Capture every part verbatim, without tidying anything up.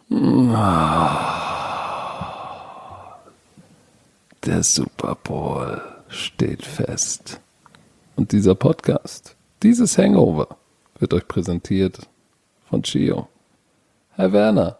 Der Super Bowl steht fest. Und dieser Podcast, dieses Hangover, wird euch präsentiert von Chio. Herr Werner,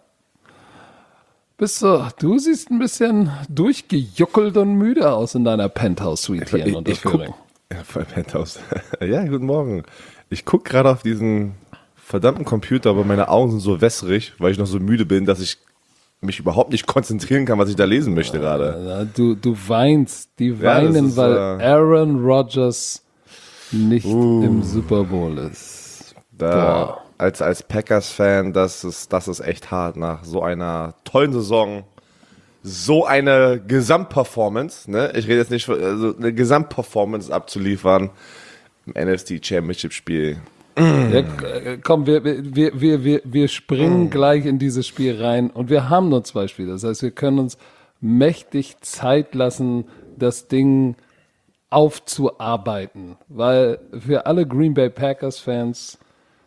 bist du, du siehst ein bisschen durchgejuckelt und müde aus in deiner Penthouse-Suite hier in Unterföhring. Ja, voll Penthouse. Ja, guten Morgen. Ich gucke gerade auf diesen verdammten Computer, aber meine Augen sind so wässrig, weil ich noch so müde bin, dass ich mich überhaupt nicht konzentrieren kann, was ich da lesen möchte gerade. Du, du weinst, die weinen, ja, ist, weil äh, Aaron Rodgers nicht uh, im Super Bowl ist. Da, als als Packers-Fan, das ist, das ist echt hart nach so einer tollen Saison. So eine Gesamtperformance, ne? Ich rede jetzt nicht, also eine Gesamtperformance abzuliefern im N F C Championship Spiel. Ja, komm, wir, wir, wir, wir, wir springen mm. gleich in dieses Spiel rein und wir haben nur zwei Spiele. Das heißt, wir können uns mächtig Zeit lassen, das Ding aufzuarbeiten. Weil für alle Green Bay Packers Fans,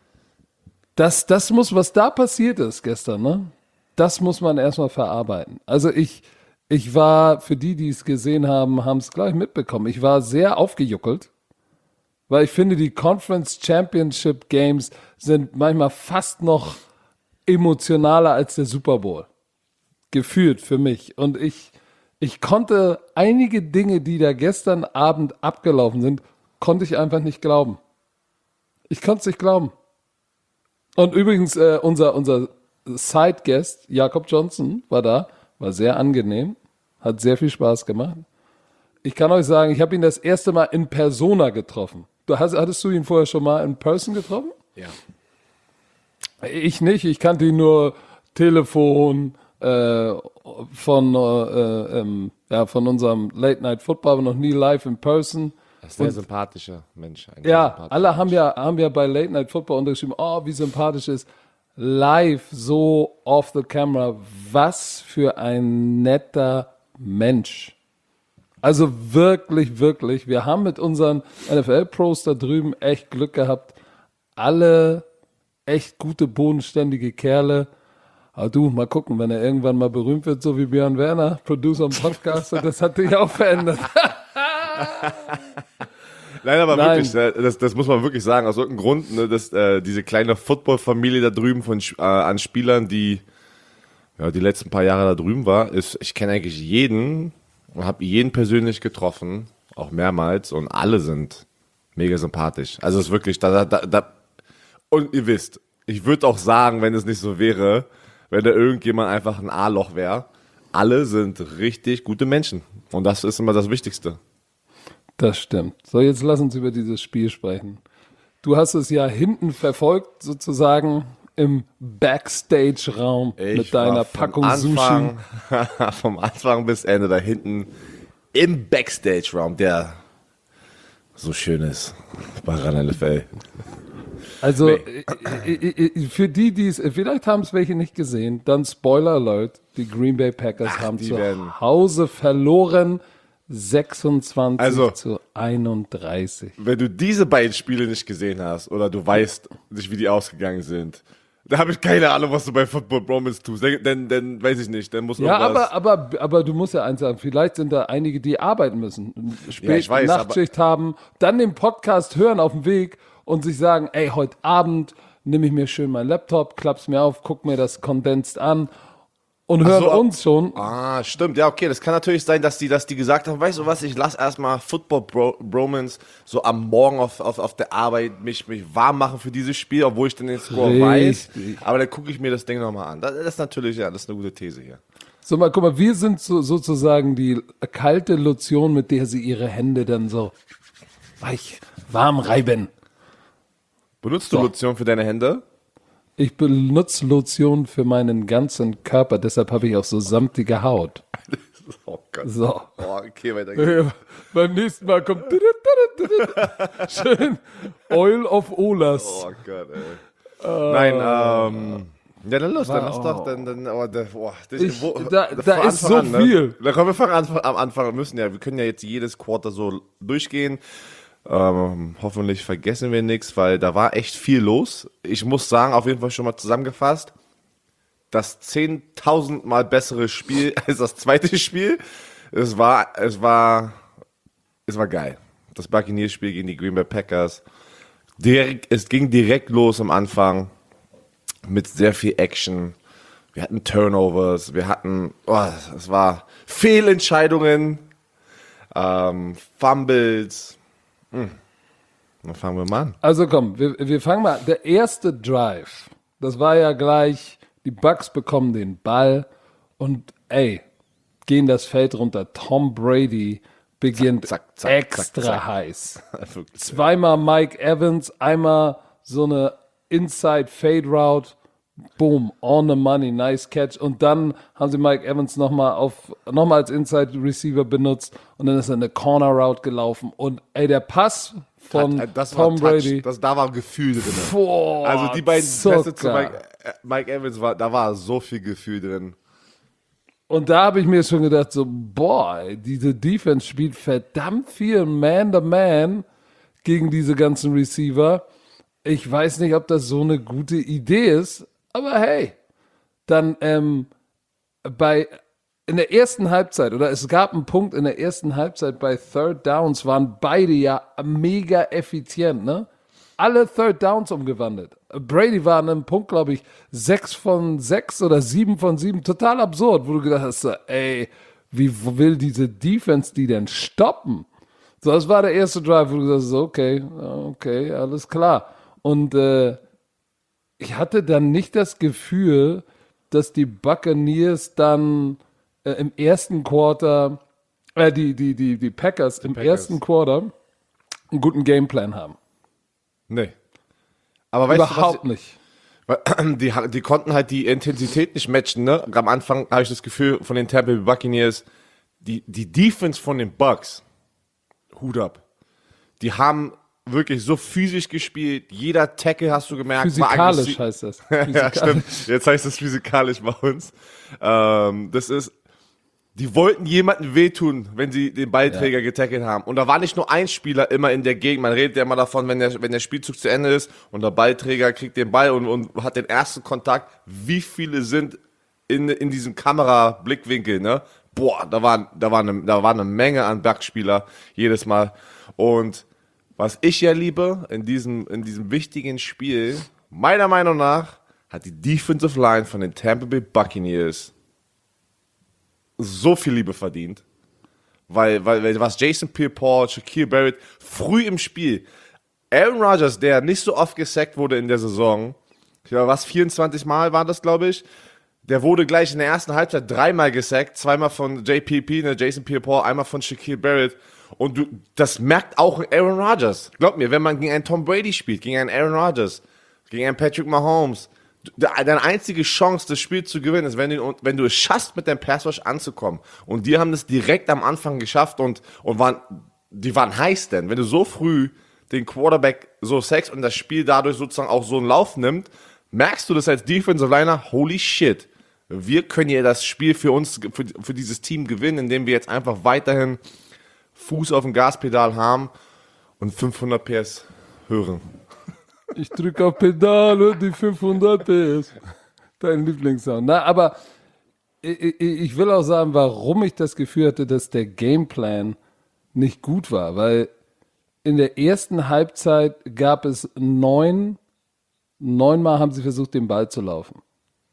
das, das muss, was da passiert ist gestern, ne? Das muss man erstmal verarbeiten. Also ich, ich war, für die, die es gesehen haben, haben es gleich mitbekommen. Ich war sehr aufgejuckelt. Weil ich finde, die Conference Championship Games sind manchmal fast noch emotionaler als der Super Bowl. Gefühlt für mich. Und ich, ich konnte einige Dinge, die da gestern Abend abgelaufen sind, konnte ich einfach nicht glauben. Ich konnte es nicht glauben. Und übrigens, äh, unser, unser Side-Guest, Jakob Johnson, war da, war sehr angenehm, hat sehr viel Spaß gemacht. Ich kann euch sagen, ich habe ihn das erste Mal in Persona getroffen. Du hast, hattest du ihn vorher schon mal in Person getroffen? Ja. Ich nicht, ich kannte ihn nur Telefon, äh, von, äh, ähm, ja, von unserem Late Night Football, aber noch nie live in Person. Das ist ein sehr sympathischer Mensch. Ein ja, sympathischer alle haben Mensch. ja, haben ja bei Late Night Football untergeschrieben, oh, wie sympathisch ist. Live, so off the camera, was für ein netter Mensch. Also wirklich, wirklich, wir haben mit unseren N F L-Pros da drüben echt Glück gehabt. Alle echt gute, bodenständige Kerle. Aber du, mal gucken, wenn er irgendwann mal berühmt wird, so wie Björn Werner, Producer und Podcaster, das hat dich auch verändert. Nein, aber Nein. wirklich, das, das muss man wirklich sagen, aus irgendeinem Grund, ne, dass äh, diese kleine Football-Familie da drüben von äh, an Spielern, die ja, die letzten paar Jahre da drüben war, ist, ich kenne eigentlich jeden und habe jeden persönlich getroffen, auch mehrmals, und alle sind mega sympathisch. Also es ist wirklich, da, da, da, und ihr wisst, ich würde auch sagen, wenn es nicht so wäre, wenn da irgendjemand einfach ein A-Loch wäre, alle sind richtig gute Menschen und das ist immer das Wichtigste. Das stimmt. So, jetzt lass uns über dieses Spiel sprechen. Du hast es ja hinten verfolgt, sozusagen im Backstage-Raum mit deiner Packung Anfang, Sushi. Vom Anfang bis Ende da hinten im Backstage-Raum, der so schön ist bei R A N N F L. Also nee. Für die, die es, vielleicht haben es welche nicht gesehen, dann Spoiler Alert, die Green Bay Packers Ach, haben zu werden. Hause verloren, sechsundzwanzig also, zu einunddreißig. Wenn du diese beiden Spiele nicht gesehen hast oder du weißt nicht, wie die ausgegangen sind, da habe ich keine Ahnung, was du bei Football Bromance tust. Denn, denn weiß ich nicht, dann muss Ja, aber, aber, aber du musst ja eins sagen, vielleicht sind da einige, die arbeiten müssen, spät ja, ich weiß, Nachtschicht haben, dann den Podcast hören auf dem Weg und sich sagen, ey, heute Abend nehme ich mir schön meinen Laptop, klapp's mir auf, guck mir das Condensed an und hören so, uns schon. Ah, stimmt. Ja, okay, das kann natürlich sein, dass die, dass die gesagt haben, weißt du was, ich lass erstmal Football Bro- Bromance so am Morgen auf, auf, auf der Arbeit mich, mich warm machen für dieses Spiel, obwohl ich dann den Score Richtig. weiß. Aber dann gucke ich mir das Ding nochmal an. Das, das ist natürlich, ja, das ist eine gute These hier. So, mal, guck mal, wir sind so, sozusagen die kalte Lotion, mit der sie ihre Hände dann so weich, warm reiben. Benutzt du so. Lotion für deine Hände? Ich benutze Lotion für meinen ganzen Körper, deshalb habe ich auch so samtige Haut. Oh Gott. So. Oh, okay, weiter geht's. Beim nächsten Mal kommt schön Oil of Olas. Oh Gott, ey. Uh, Nein, ähm... Ja, dann los, dann lass doch, dann, dann, oh, der, oh, das, ich, wo, da da ist so an, viel. Ne? Da kommen wir fangen an, am Anfang, wir müssen ja, wir können ja jetzt jedes Quarter so durchgehen. Ähm, hoffentlich vergessen wir nichts, weil da war echt viel los. Ich muss sagen, auf jeden Fall schon mal zusammengefasst, das zehntausend Mal bessere Spiel als das zweite Spiel. Es war, es war, es war geil. Das Buccaneers-Spiel gegen die Green Bay Packers. Direkt, es ging direkt los am Anfang mit sehr viel Action. Wir hatten Turnovers, wir hatten, oh, es war Fehlentscheidungen, ähm, Fumbles. Hm. Dann fangen wir mal an. Also komm, wir, wir fangen mal an. Der erste Drive, das war ja gleich, die Bucks bekommen den Ball und ey, gehen das Feld runter. Tom Brady beginnt zack, zack, zack, extra zack, zack. heiß. Wirklich, Zweimal Mike Evans, einmal so eine Inside Fade Route. Boom, on the money, nice catch. Und dann haben sie Mike Evans nochmal auf, nochmal als Inside Receiver benutzt und dann ist er eine Corner Route gelaufen. Und ey, der Pass von Hat- das Tom war Touch, Brady. Das, da war Gefühl drin. Boah, Also die beiden so Pässe zu geil. Mike, äh, Mike Evans, war, da war so viel Gefühl drin. Und da habe ich mir schon gedacht, so, boah, ey, diese Defense spielt verdammt viel Man-to-Man gegen diese ganzen Receiver. Ich weiß nicht, ob das so eine gute Idee ist, aber hey, dann ähm, bei in der ersten Halbzeit, oder es gab einen Punkt in der ersten Halbzeit bei Third Downs, waren beide ja mega effizient, ne? Alle Third Downs umgewandelt. Brady war an einem Punkt, glaube ich, sechs von sechs oder sieben von sieben. Total absurd, wo du gedacht hast, so, ey, wie will diese Defense die denn stoppen? So, das war der erste Drive, wo du gesagt hast, so, okay, okay, alles klar. Und äh, ich hatte dann nicht das Gefühl, dass die Buccaneers dann äh, im ersten Quarter, äh, die, die, die, die Packers im Packers. ersten Quarter einen guten Gameplan haben. Nee. Aber weißt Überhaupt du, nicht. was, die, die konnten halt die Intensität nicht matchen, ne? Am Anfang habe ich das Gefühl von den Tampa Bay Buccaneers, die, die Defense von den Bucks, Hut ab. Die haben wirklich so physisch gespielt. Jeder Tackle, hast du gemerkt, war Physikalisch aggressiv. heißt das. Ja, Physikalisch. stimmt. Jetzt heißt es physikalisch bei uns. Ähm, das ist, die wollten jemanden wehtun, wenn sie den Ballträger ja. getackelt haben. Und da war nicht nur ein Spieler immer in der Gegend. Man redet ja immer davon, wenn der, wenn der Spielzug zu Ende ist und der Ballträger kriegt den Ball und, und hat den ersten Kontakt. Wie viele sind in, in diesem Kamerablickwinkel, ne? Boah, da waren, da war eine, da war eine Menge an Backspieler jedes Mal. Und was ich ja liebe in diesem, in diesem wichtigen Spiel, meiner Meinung nach, hat die Defensive Line von den Tampa Bay Buccaneers so viel Liebe verdient. Weil, weil, weil was Jason Pierre-Paul, Shaquille Barrett früh im Spiel, Aaron Rodgers, der nicht so oft gesackt wurde in der Saison, ich glaube, was, vierundzwanzig Mal war das, glaube ich, der wurde gleich in der ersten Halbzeit dreimal gesackt, zweimal von J P P, ne, Jason Pierre-Paul, einmal von Shaquille Barrett. Und du, das merkt auch Aaron Rodgers. Glaub mir, wenn man gegen einen Tom Brady spielt, gegen einen Aaron Rodgers, gegen einen Patrick Mahomes, deine einzige Chance, das Spiel zu gewinnen, ist, wenn du, wenn du es schaffst, mit deinem Passwash anzukommen. Und die haben das direkt am Anfang geschafft und, und waren, die waren heiß denn. Wenn du so früh den Quarterback so sackst und das Spiel dadurch sozusagen auch so einen Lauf nimmt, merkst du das als Defensive Liner, holy shit. Wir können ja das Spiel für uns, für, für dieses Team gewinnen, indem wir jetzt einfach weiterhin Fuß auf dem Gaspedal haben und fünfhundert P S hören. Ich drücke auf Pedal und die fünfhundert P S. Dein Lieblingssound. Na, aber ich, ich will auch sagen, warum ich das Gefühl hatte, dass der Gameplan nicht gut war. Weil in der ersten Halbzeit gab es neun, neunmal haben sie versucht, den Ball zu laufen.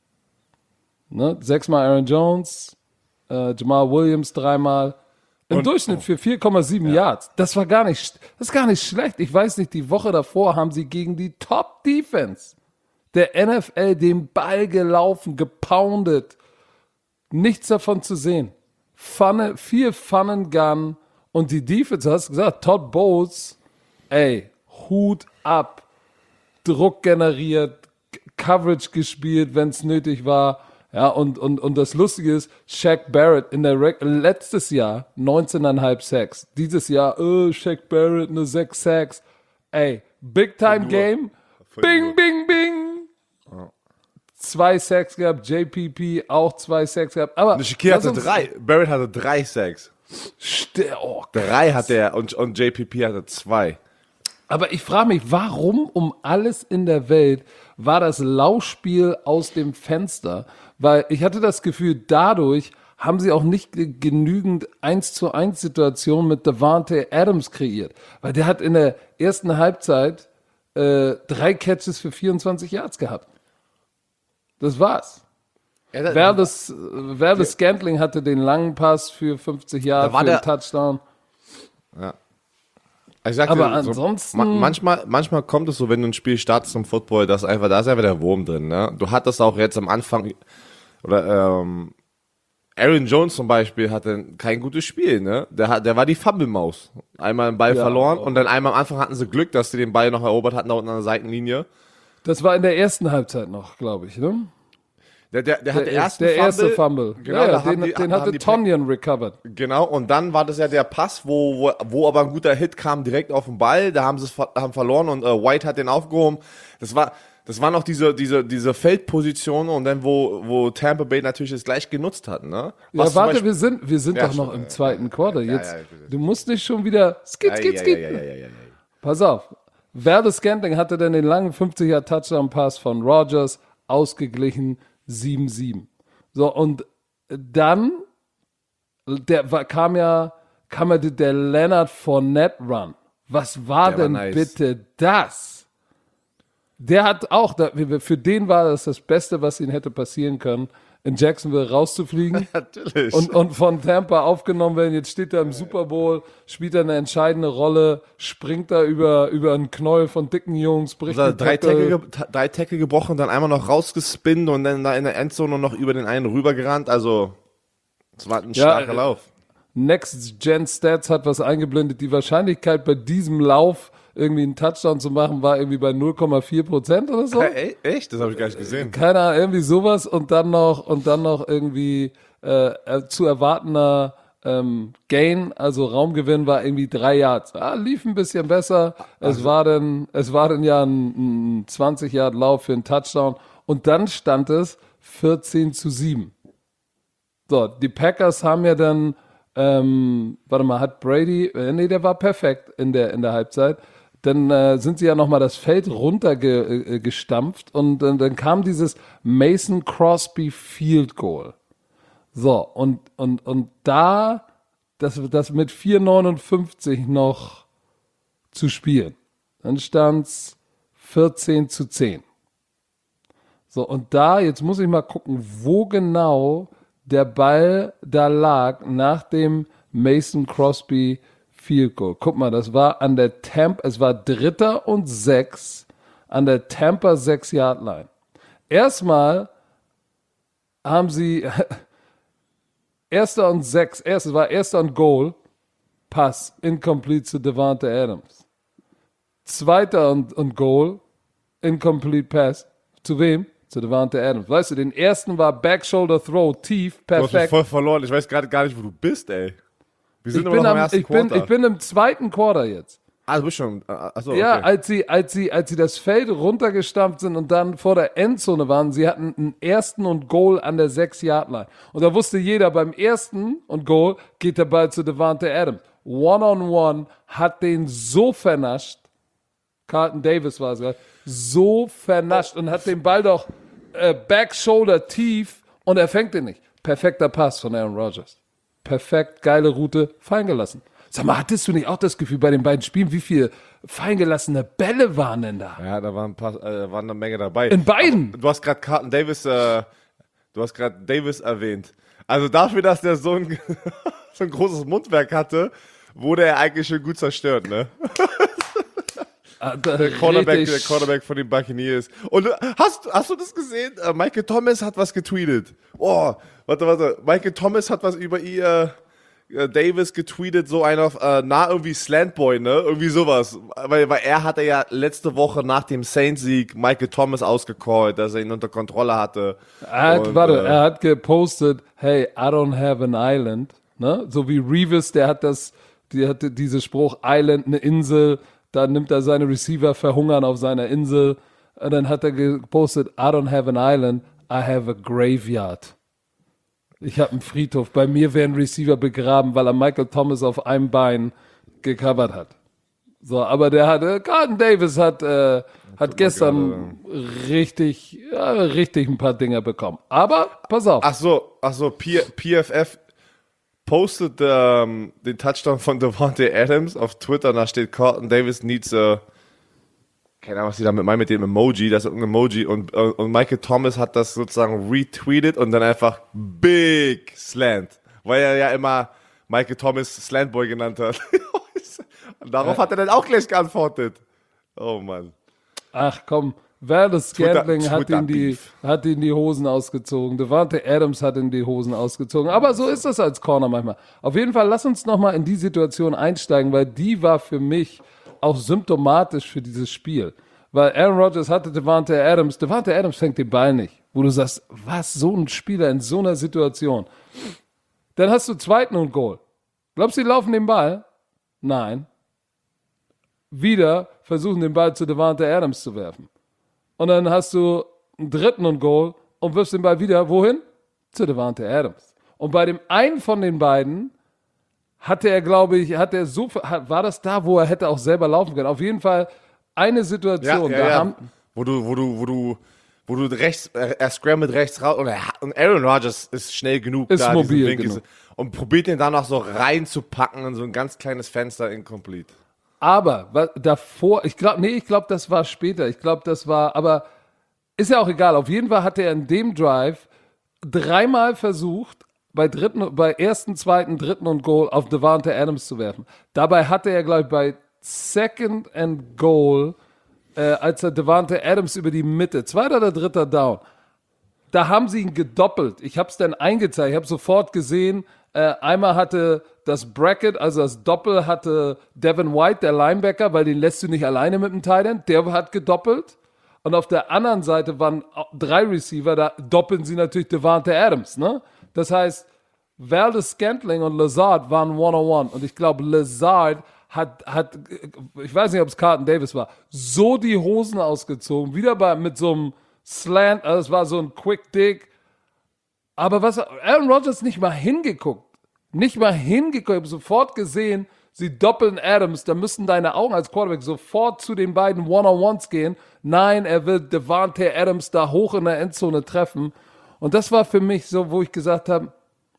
Ne? Sechsmal Aaron Jones, äh, Jamal Williams dreimal. Im Und- Durchschnitt für vier Komma sieben Yards. Das war gar nicht, das ist gar nicht schlecht. Ich weiß nicht, die Woche davor haben sie gegen die Top-Defense der N F L den Ball gelaufen, gepoundet. Nichts davon zu sehen. Fun, viel Fun and Gun. Und die Defense, hast du gesagt, Todd Bowles, ey, Hut ab. Druck generiert, Coverage gespielt, wenn es nötig war. Ja, und, und, und das Lustige ist, Shaq Barrett in der Re- letztes Jahr neunzehn Komma fünf Sacks. Dieses Jahr, oh, Shaq Barrett, nur sechs Sacks. Ey, Big Time nur. Game. Von Bing, nur. bing, bing. Zwei Sacks gehabt, J P P auch zwei Sacks gehabt. Aber Shaquille lass hatte uns- drei, Barrett hatte drei Sacks. Ste- oh, Drei hat er und, und J P P hatte zwei. Aber ich frage mich, warum um alles in der Welt war das Laufspiel aus dem Fenster? Weil ich hatte das Gefühl, dadurch haben sie auch nicht ge- genügend eins zu eins Situationen mit Davante Adams kreiert. Weil der hat in der ersten Halbzeit äh, drei Catches für vierundzwanzig Yards gehabt. Das war's. Ja, da, Verdes, Verdes Scantling hatte den langen Pass für fünfzig Yards Da war für der- einen Touchdown. ich sagte, Aber so, ansonsten- ma- manchmal, manchmal kommt es so, wenn du ein Spiel startest im Football, dass einfach, da ist einfach der Wurm drin. Ne? Du hattest auch jetzt am Anfang, oder ähm, Aaron Jones zum Beispiel hatte kein gutes Spiel. Ne? Der, hat- der war die Fumble-Maus. Einmal den Ball Ja, verloren aber- und dann einmal am Anfang hatten sie Glück, dass sie den Ball noch erobert hatten, da unten an der Seitenlinie. Das war in der ersten Halbzeit noch, glaube ich, ne? Der, der, der, hat Der, den ersten der erste Fumble. Fumble. Genau, ja, ja, da haben den, die- den haben hatte die Tonyan recovered. Genau, und dann war das ja der Pass, wo, wo, wo aber ein guter Hit kam direkt auf den Ball, da haben sie es ver haben verloren und äh, White hat den aufgehoben. Das war, das war noch diese, diese, diese Feldposition und dann, wo, wo Tampa Bay natürlich das gleich genutzt hat, ne? Ja, Was zum warte, Beispiel- wir sind, wir sind Ja, doch noch schon, im ja, zweiten Quarter. Jetzt, ja, ja. du musst nicht schon wieder skit, Ja, skit, ja, skit. ja, ja, ja, ja, ja. Pass auf. Verdes Scantling hatte dann den langen fünfzig Yard Touchdown-Pass von Rodgers ausgeglichen sieben sieben. So, und dann der, war, kam ja, kam ja der Leonard Fournette Run. Was war Der war denn nice. bitte das? Der hat auch, da- für den war das das Beste, was ihm hätte passieren können, in Jacksonville rauszufliegen. Natürlich. Und, und von Tampa aufgenommen werden. Jetzt steht er im Super Bowl, spielt er eine entscheidende Rolle, springt da über, über einen Knäuel von dicken Jungs, bricht Also einen drei, Tackle. Tackle, ge- ta- drei Tackle gebrochen, dann einmal noch rausgespinnt und dann da in der Endzone noch über den einen rübergerannt. Also, es war ein Ja, starker äh, Lauf. Next Gen Stats hat was eingeblendet. Die Wahrscheinlichkeit bei diesem Lauf irgendwie einen Touchdown zu machen, war irgendwie bei null Komma vier Prozent oder so. Hey, echt? Das habe ich gar nicht gesehen. Keine Ahnung, irgendwie sowas und dann noch und dann noch irgendwie äh, äh, zu erwartender ähm, Gain, also Raumgewinn war irgendwie drei Yards. Ah, lief ein bisschen besser. Es war dann, es war dann ja ein, ein zwanzig Yard Lauf für einen Touchdown und dann stand es vierzehn zu sieben. So, die Packers haben ja dann, ähm, warte mal, hat Brady, äh, nee, der war perfekt in der in der Halbzeit. Dann äh, sind sie ja nochmal das Feld runtergestampft und äh, dann kam dieses Mason Crosby Field Goal. So, und, und, und da, das, das mit vier neunundfünfzig noch zu spielen. Dann stand's vierzehn zu zehn. So, und da, jetzt muss ich mal gucken, wo genau der Ball da lag nach dem Mason Crosby Field Goal. Guck mal, das war an der Tampa, es war Dritter und Sechs an der Tampa sechs Yard Line. Erstmal haben sie Erster und Sechs, erstes war Erster und Goal, Pass, incomplete zu Davante Adams. Zweiter und, und Goal, incomplete Pass. Zu wem? Zu Davante Adams. Weißt du, den ersten war Back Shoulder Throw, tief, Du hast mich perfekt. voll verloren. Ich weiß gerade gar nicht, wo du bist, ey. Wir sind Ich immer bin, noch im am, ersten ich, bin, Quarter. ich bin im zweiten Quarter jetzt. ah, du bist schon. ah, Achso, Ja, okay. als sie, als sie, als sie das Feld runtergestampft sind und dann vor der Endzone waren, sie hatten einen ersten und Goal an der sechs Yard Line. Und da wusste jeder, beim ersten und Goal geht der Ball zu Davante Adams. One-on-one hat den so vernascht, Carlton Davis war es gerade, so vernascht und hat den Ball doch äh, Back Shoulder tief und er fängt den nicht. Perfekter Pass von Aaron Rodgers. Perfekt, geile Route, fallen gelassen. Sag mal, hattest du nicht auch das Gefühl bei den beiden Spielen, wie viele feingelassene Bälle waren denn da? Ja, da waren, ein paar, äh, waren eine Menge dabei. In beiden? Aber du hast gerade Carlton Davis, äh, du hast gerade Davis erwähnt. Also dafür, dass der so ein, so ein großes Mundwerk hatte, wurde er eigentlich schon gut zerstört, ne? Der Cornerback, der Cornerback von den Buccaneers. Und äh, hast, hast du das gesehen? Äh, Michael Thomas hat was getweetet. Oh, warte, warte. Michael Thomas hat was über ihr äh, Davis getweetet, so einer äh, nah irgendwie Slantboy, ne? Irgendwie sowas. Weil, weil er hatte ja letzte Woche nach dem Saints-Sieg Michael Thomas ausgecallt, dass er ihn unter Kontrolle hatte. Er hat, Und, warte, äh, er hat gepostet, hey, I don't have an island. Ne? So wie Revis, der hat das, die hatte diese Spruch, Island, eine Insel, da nimmt er seine Receiver verhungern auf seiner Insel. Und dann hat er gepostet, I don't have an island, I have a graveyard. Ich habe einen Friedhof. Bei mir werden Receiver begraben, weil er Michael Thomas auf einem Bein gecovert hat. So, aber der hatte, Carlton Davis hat, äh, hat gestern richtig, ja, richtig ein paar Dinger bekommen. Aber, pass auf. Ach so, ach so, P- PFF postet ähm, den Touchdown von Davante Adams auf Twitter, da steht Carlton Davis needs a, keine Ahnung, was die damit meinen mit dem Emoji, das ist ein Emoji und, und Michael Thomas hat das sozusagen retweetet und dann einfach Big Slant, weil er ja immer Michael Thomas Slantboy genannt hat. Und darauf ja. hat er dann auch gleich geantwortet. Oh Mann. Ach komm, Valdez Scantling Twitter, hat, ihn die, hat ihn die Hosen ausgezogen. Davante Adams hat ihn die Hosen ausgezogen. Aber so ist das als Corner manchmal. Auf jeden Fall, lass uns nochmal in die Situation einsteigen, weil die war für mich auch symptomatisch für dieses Spiel. Weil Aaron Rodgers hatte Davante Adams. Davante Adams fängt den Ball nicht. Wo du sagst, was, so ein Spieler in so einer Situation. Dann hast du zweiten und Goal. Glaubst du, die laufen den Ball? Nein. Wieder versuchen, den Ball zu Davante Adams zu werfen. Und dann hast du einen dritten und Goal und wirfst den Ball wieder, wohin? Zu Davante Adams. Und bei dem einen von den beiden hatte er, glaube ich, hat er so, war das da, wo er hätte auch selber laufen können. Auf jeden Fall eine Situation. Ja, ja, da ja. haben, wo du, wo du, wo du, wo du rechts, er scrambled rechts raus und, er, und Aaron Rodgers ist schnell genug ist da, mobil genug. Und probiert den dann noch so reinzupacken in so ein ganz kleines Fenster incomplete. Aber was, davor, ich glaube, nee, ich glaube, das war später. Ich glaube, das war, aber ist ja auch egal. Auf jeden Fall hat er in dem Drive dreimal versucht, bei dritten, bei ersten, zweiten, dritten und Goal auf Davante Adams zu werfen. Dabei hatte er, glaube ich, bei Second and Goal, äh, als er Davante Adams über die Mitte, zweiter oder dritter Down, da haben sie ihn gedoppelt. Ich habe es dann eingezeigt. Ich habe sofort gesehen, äh, einmal hatte das Bracket, also das Doppel hatte Devin White, der Linebacker, weil den lässt du nicht alleine mit dem Tight End, der hat gedoppelt. Und auf der anderen Seite waren drei Receiver, da doppeln sie natürlich Davante Adams, ne? Das heißt, Valdez Scantling und Lazard waren One-on-One. Und ich glaube, Lazard hat, hat, ich weiß nicht, ob es Carlton Davis war, so die Hosen ausgezogen, wieder bei, mit so einem Slant, also es war so ein Quick Dig. Aber was, Aaron Rodgers nicht mal hingeguckt. Nicht mal hingeguckt. Ich habe sofort gesehen, sie doppeln Adams. Da müssten deine Augen als Quarterback sofort zu den beiden One-on-Ones gehen. Nein, er will Davante Adams da hoch in der Endzone treffen. Und das war für mich so, wo ich gesagt habe,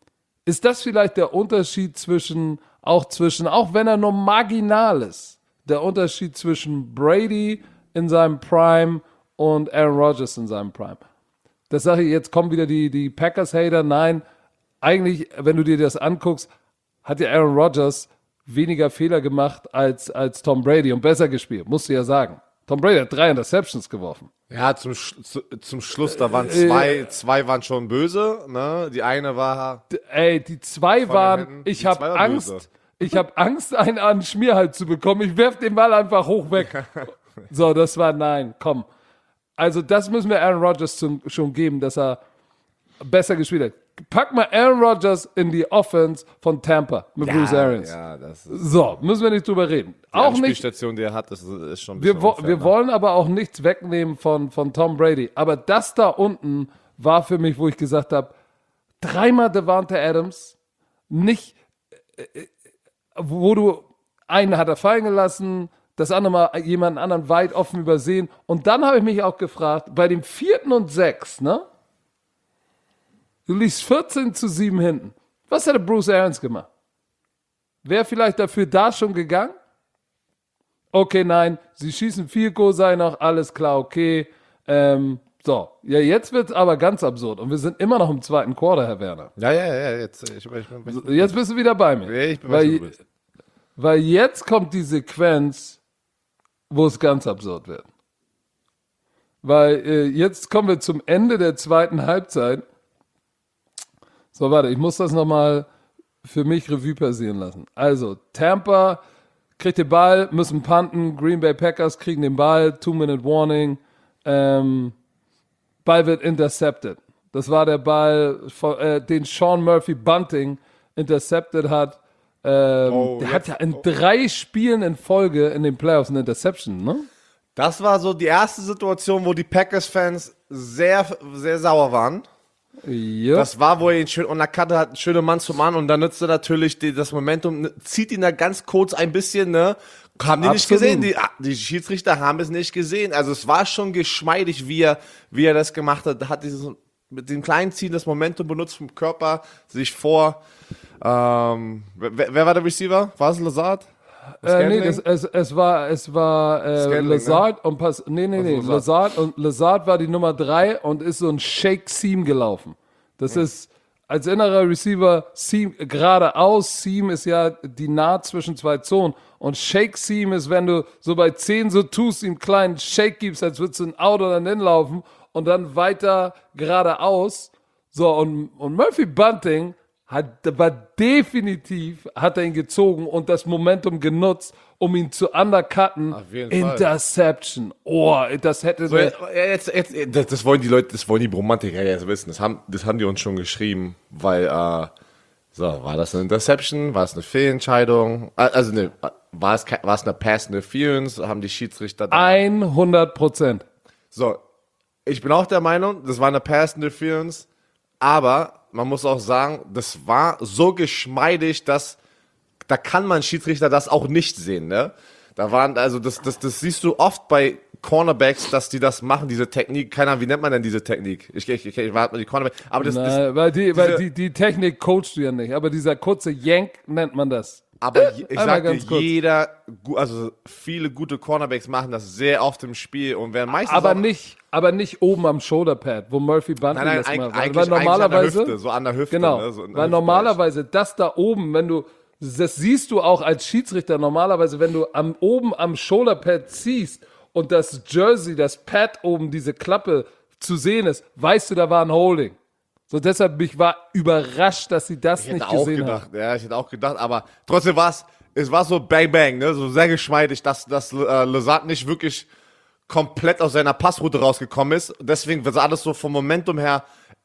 ist das vielleicht der Unterschied zwischen, auch zwischen, auch wenn er nur marginal ist, der Unterschied zwischen Brady in seinem Prime und Aaron Rodgers in seinem Prime. Das sage ich, jetzt kommen wieder die, die Packers-Hater. Nein, eigentlich, wenn du dir das anguckst, hat ja Aaron Rodgers weniger Fehler gemacht als, als Tom Brady und besser gespielt, musst du ja sagen. Tom Brady hat drei Interceptions geworfen. Ja, zum, zu, zum Schluss, da waren zwei, äh, zwei waren schon böse, ne? Die eine war... D- Ey, die zwei waren, ich habe Angst, böse. ich habe Angst, einen an den Schmierhals zu bekommen. Ich werf den Ball einfach hoch weg. So, das war, nein, komm. Also das müssen wir Aaron Rodgers zum, schon geben, dass er besser gespielt hat. Pack mal Aaron Rodgers in die Offense von Tampa mit ja, Bruce Arians. Ja, das ist so, müssen wir nicht drüber reden. Die auch nicht. Die die er hat, ist, ist schon ein wir, wo, wir wollen aber auch nichts wegnehmen von, von Tom Brady. Aber das da unten war für mich, wo ich gesagt habe, dreimal Davante Adams, nicht, äh, wo du, einen hat er fallen gelassen, das andere Mal jemanden anderen weit offen übersehen. Und dann habe ich mich auch gefragt, bei dem vierten und sechs, ne? Du liegst vierzehn zu sieben hinten. Was hätte Bruce Arians gemacht? Wäre vielleicht dafür da schon gegangen? Okay, nein, sie schießen Field Goal, sei noch, alles klar, okay. Ähm, so, ja, jetzt wird es aber ganz absurd. Und wir sind immer noch im zweiten Quarter, Herr Werner. Ja, ja, ja, jetzt, ich, ich, ich, ich, jetzt bist du wieder bei mir. Ja, ich bin weil, du weil jetzt kommt die Sequenz, wo es ganz absurd wird. Weil äh, jetzt kommen wir zum Ende der zweiten Halbzeit. So, warte, ich muss das nochmal für mich Revue passieren lassen. Also, Tampa kriegt den Ball, müssen punten, Green Bay Packers kriegen den Ball, Two-Minute-Warning, ähm, Ball wird intercepted. Das war der Ball, von, äh, den Sean Murphy Bunting intercepted hat. Ähm, oh, der jetzt, hat ja in oh. drei Spielen in Folge in den Playoffs eine Interception, ne? Das war so die erste Situation, wo die Packers-Fans sehr, sehr sauer waren. Yep. Das war, wo er ihn schön und Kante hat, einen schönen Mann zum Mann und dann nützt er natürlich die, das Momentum, zieht ihn da ganz kurz ein bisschen, ne, Haben die nicht Absolut. gesehen, die, die Schiedsrichter haben es nicht gesehen. Also es war schon geschmeidig, wie er, wie er das gemacht hat. Hat dieses mit dem kleinen Ziehen das Momentum benutzt vom Körper, sich vor. Ähm, wer, wer war der Receiver? War es Lazard? Äh, nee, das, es, es war, es war äh, Scantling, Lazard ne? und Pass. Nee, nee, nee. Also Lazard. Lazard und Lazard war die Nummer drei und ist so ein Shake Seam gelaufen. Das hm. ist als innerer Receiver Seam geradeaus. Seam ist ja die Naht zwischen zwei Zonen. Und Shake Seam ist, wenn du so bei zehn so tust, ihm einen kleinen Shake gibst, als würdest du ein Out oder ein laufen und dann weiter geradeaus. So, und, und Murphy Bunting hat, war definitiv, hat er ihn gezogen und das Momentum genutzt, um ihn zu undercutten. Auf jeden Interception. Oh, das hätte... So, jetzt, jetzt, jetzt, das, das wollen die Leute, das wollen die Romantiker jetzt wissen. Das haben, das haben die uns schon geschrieben, weil, äh, so, war das eine Interception? War es eine Fehlentscheidung? Also, ne, war es, war es eine Pass Interference? Haben die Schiedsrichter da? hundert Prozent. So, ich bin auch der Meinung, das war eine Pass Interference, aber man muss auch sagen, das war so geschmeidig, dass da kann man Schiedsrichter das auch nicht sehen, ne? Da waren, also das, das, das siehst du oft bei Cornerbacks, dass die das machen, diese Technik. Keine Ahnung, wie nennt man denn diese Technik? Ich, ich, ich, ich warte mal die Cornerbacks. Aber das, Na, das, weil die, diese, weil die, die Technik coachst du ja nicht, aber dieser kurze Yank nennt man das. Aber ich Einmal sag dir, ganz kurz. jeder, also viele gute Cornerbacks machen das sehr oft im Spiel und werden meistens Aber auch, nicht, aber nicht oben am Shoulderpad, wo Murphy Bunting nein, nein, das eigentlich, macht. eigentlich, Weil normalerweise, eigentlich an der Hüfte, so an der Hüfte. genau, Ne, so in der weil Hüftbereich. normalerweise das da oben, wenn du, das siehst du auch als Schiedsrichter normalerweise, wenn du am, oben am Shoulderpad ziehst und das Jersey, das Pad oben, diese Klappe zu sehen ist, weißt du, da war ein Holding. So, deshalb, ich war überrascht, dass sie das Ich nicht hätte auch gesehen gedacht, haben. ja, ich hätte auch gedacht, aber trotzdem war es, es war so bang bang, ne, so sehr geschmeidig, dass, dass äh, Lazard nicht wirklich komplett aus seiner Passroute rausgekommen ist. Deswegen war alles so vom Momentum her,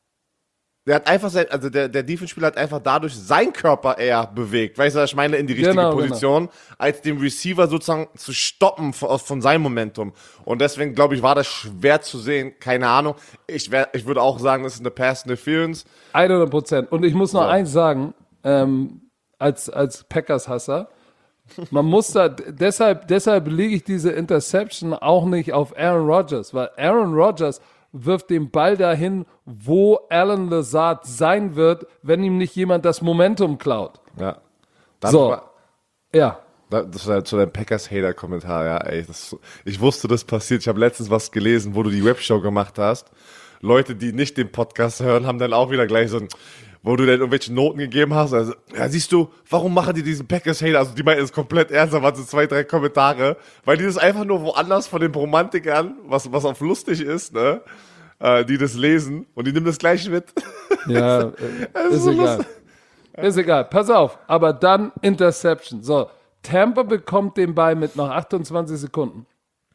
der hat einfach sein, also der, der Defense-Spieler hat einfach dadurch seinen Körper eher bewegt, weißt du, was ich meine, in die richtige Genau, Position, als dem Receiver sozusagen zu stoppen von, von seinem Momentum. Und deswegen, glaube ich, war das schwer zu sehen, keine Ahnung. Ich, wär, ich würde auch sagen, das ist eine Pass Interference. hundert Prozent. Und ich muss noch So. eins sagen, ähm, als, als Packers-Hasser, man muss da, deshalb, deshalb lege ich diese Interception auch nicht auf Aaron Rodgers, weil Aaron Rodgers wirft den Ball dahin, wo Alan Lazard sein wird, wenn ihm nicht jemand das Momentum klaut. Ja. Dann So. war- Ja. Das war zu deinem Packers-Hater-Kommentar, ja, ey. Das, ich wusste, das passiert. Ich habe letztens was gelesen, wo du die Webshow gemacht hast. Leute, die nicht den Podcast hören, haben dann auch wieder gleich so ein, wo du dann irgendwelche Noten gegeben hast. Also, ja, siehst du, warum machen die diesen Packers-Hater? Also, die meinen es komplett ernst, da waren so zwei, drei Kommentare. Weil die das einfach nur woanders von den Romantikern, was, was auch lustig ist, ne, äh, die das lesen und die nehmen das gleich mit. Ja, äh, Das ist so egal. lustig. Ist egal. Pass auf. Aber dann Interception. So, Tampa bekommt den Ball mit noch achtundzwanzig Sekunden.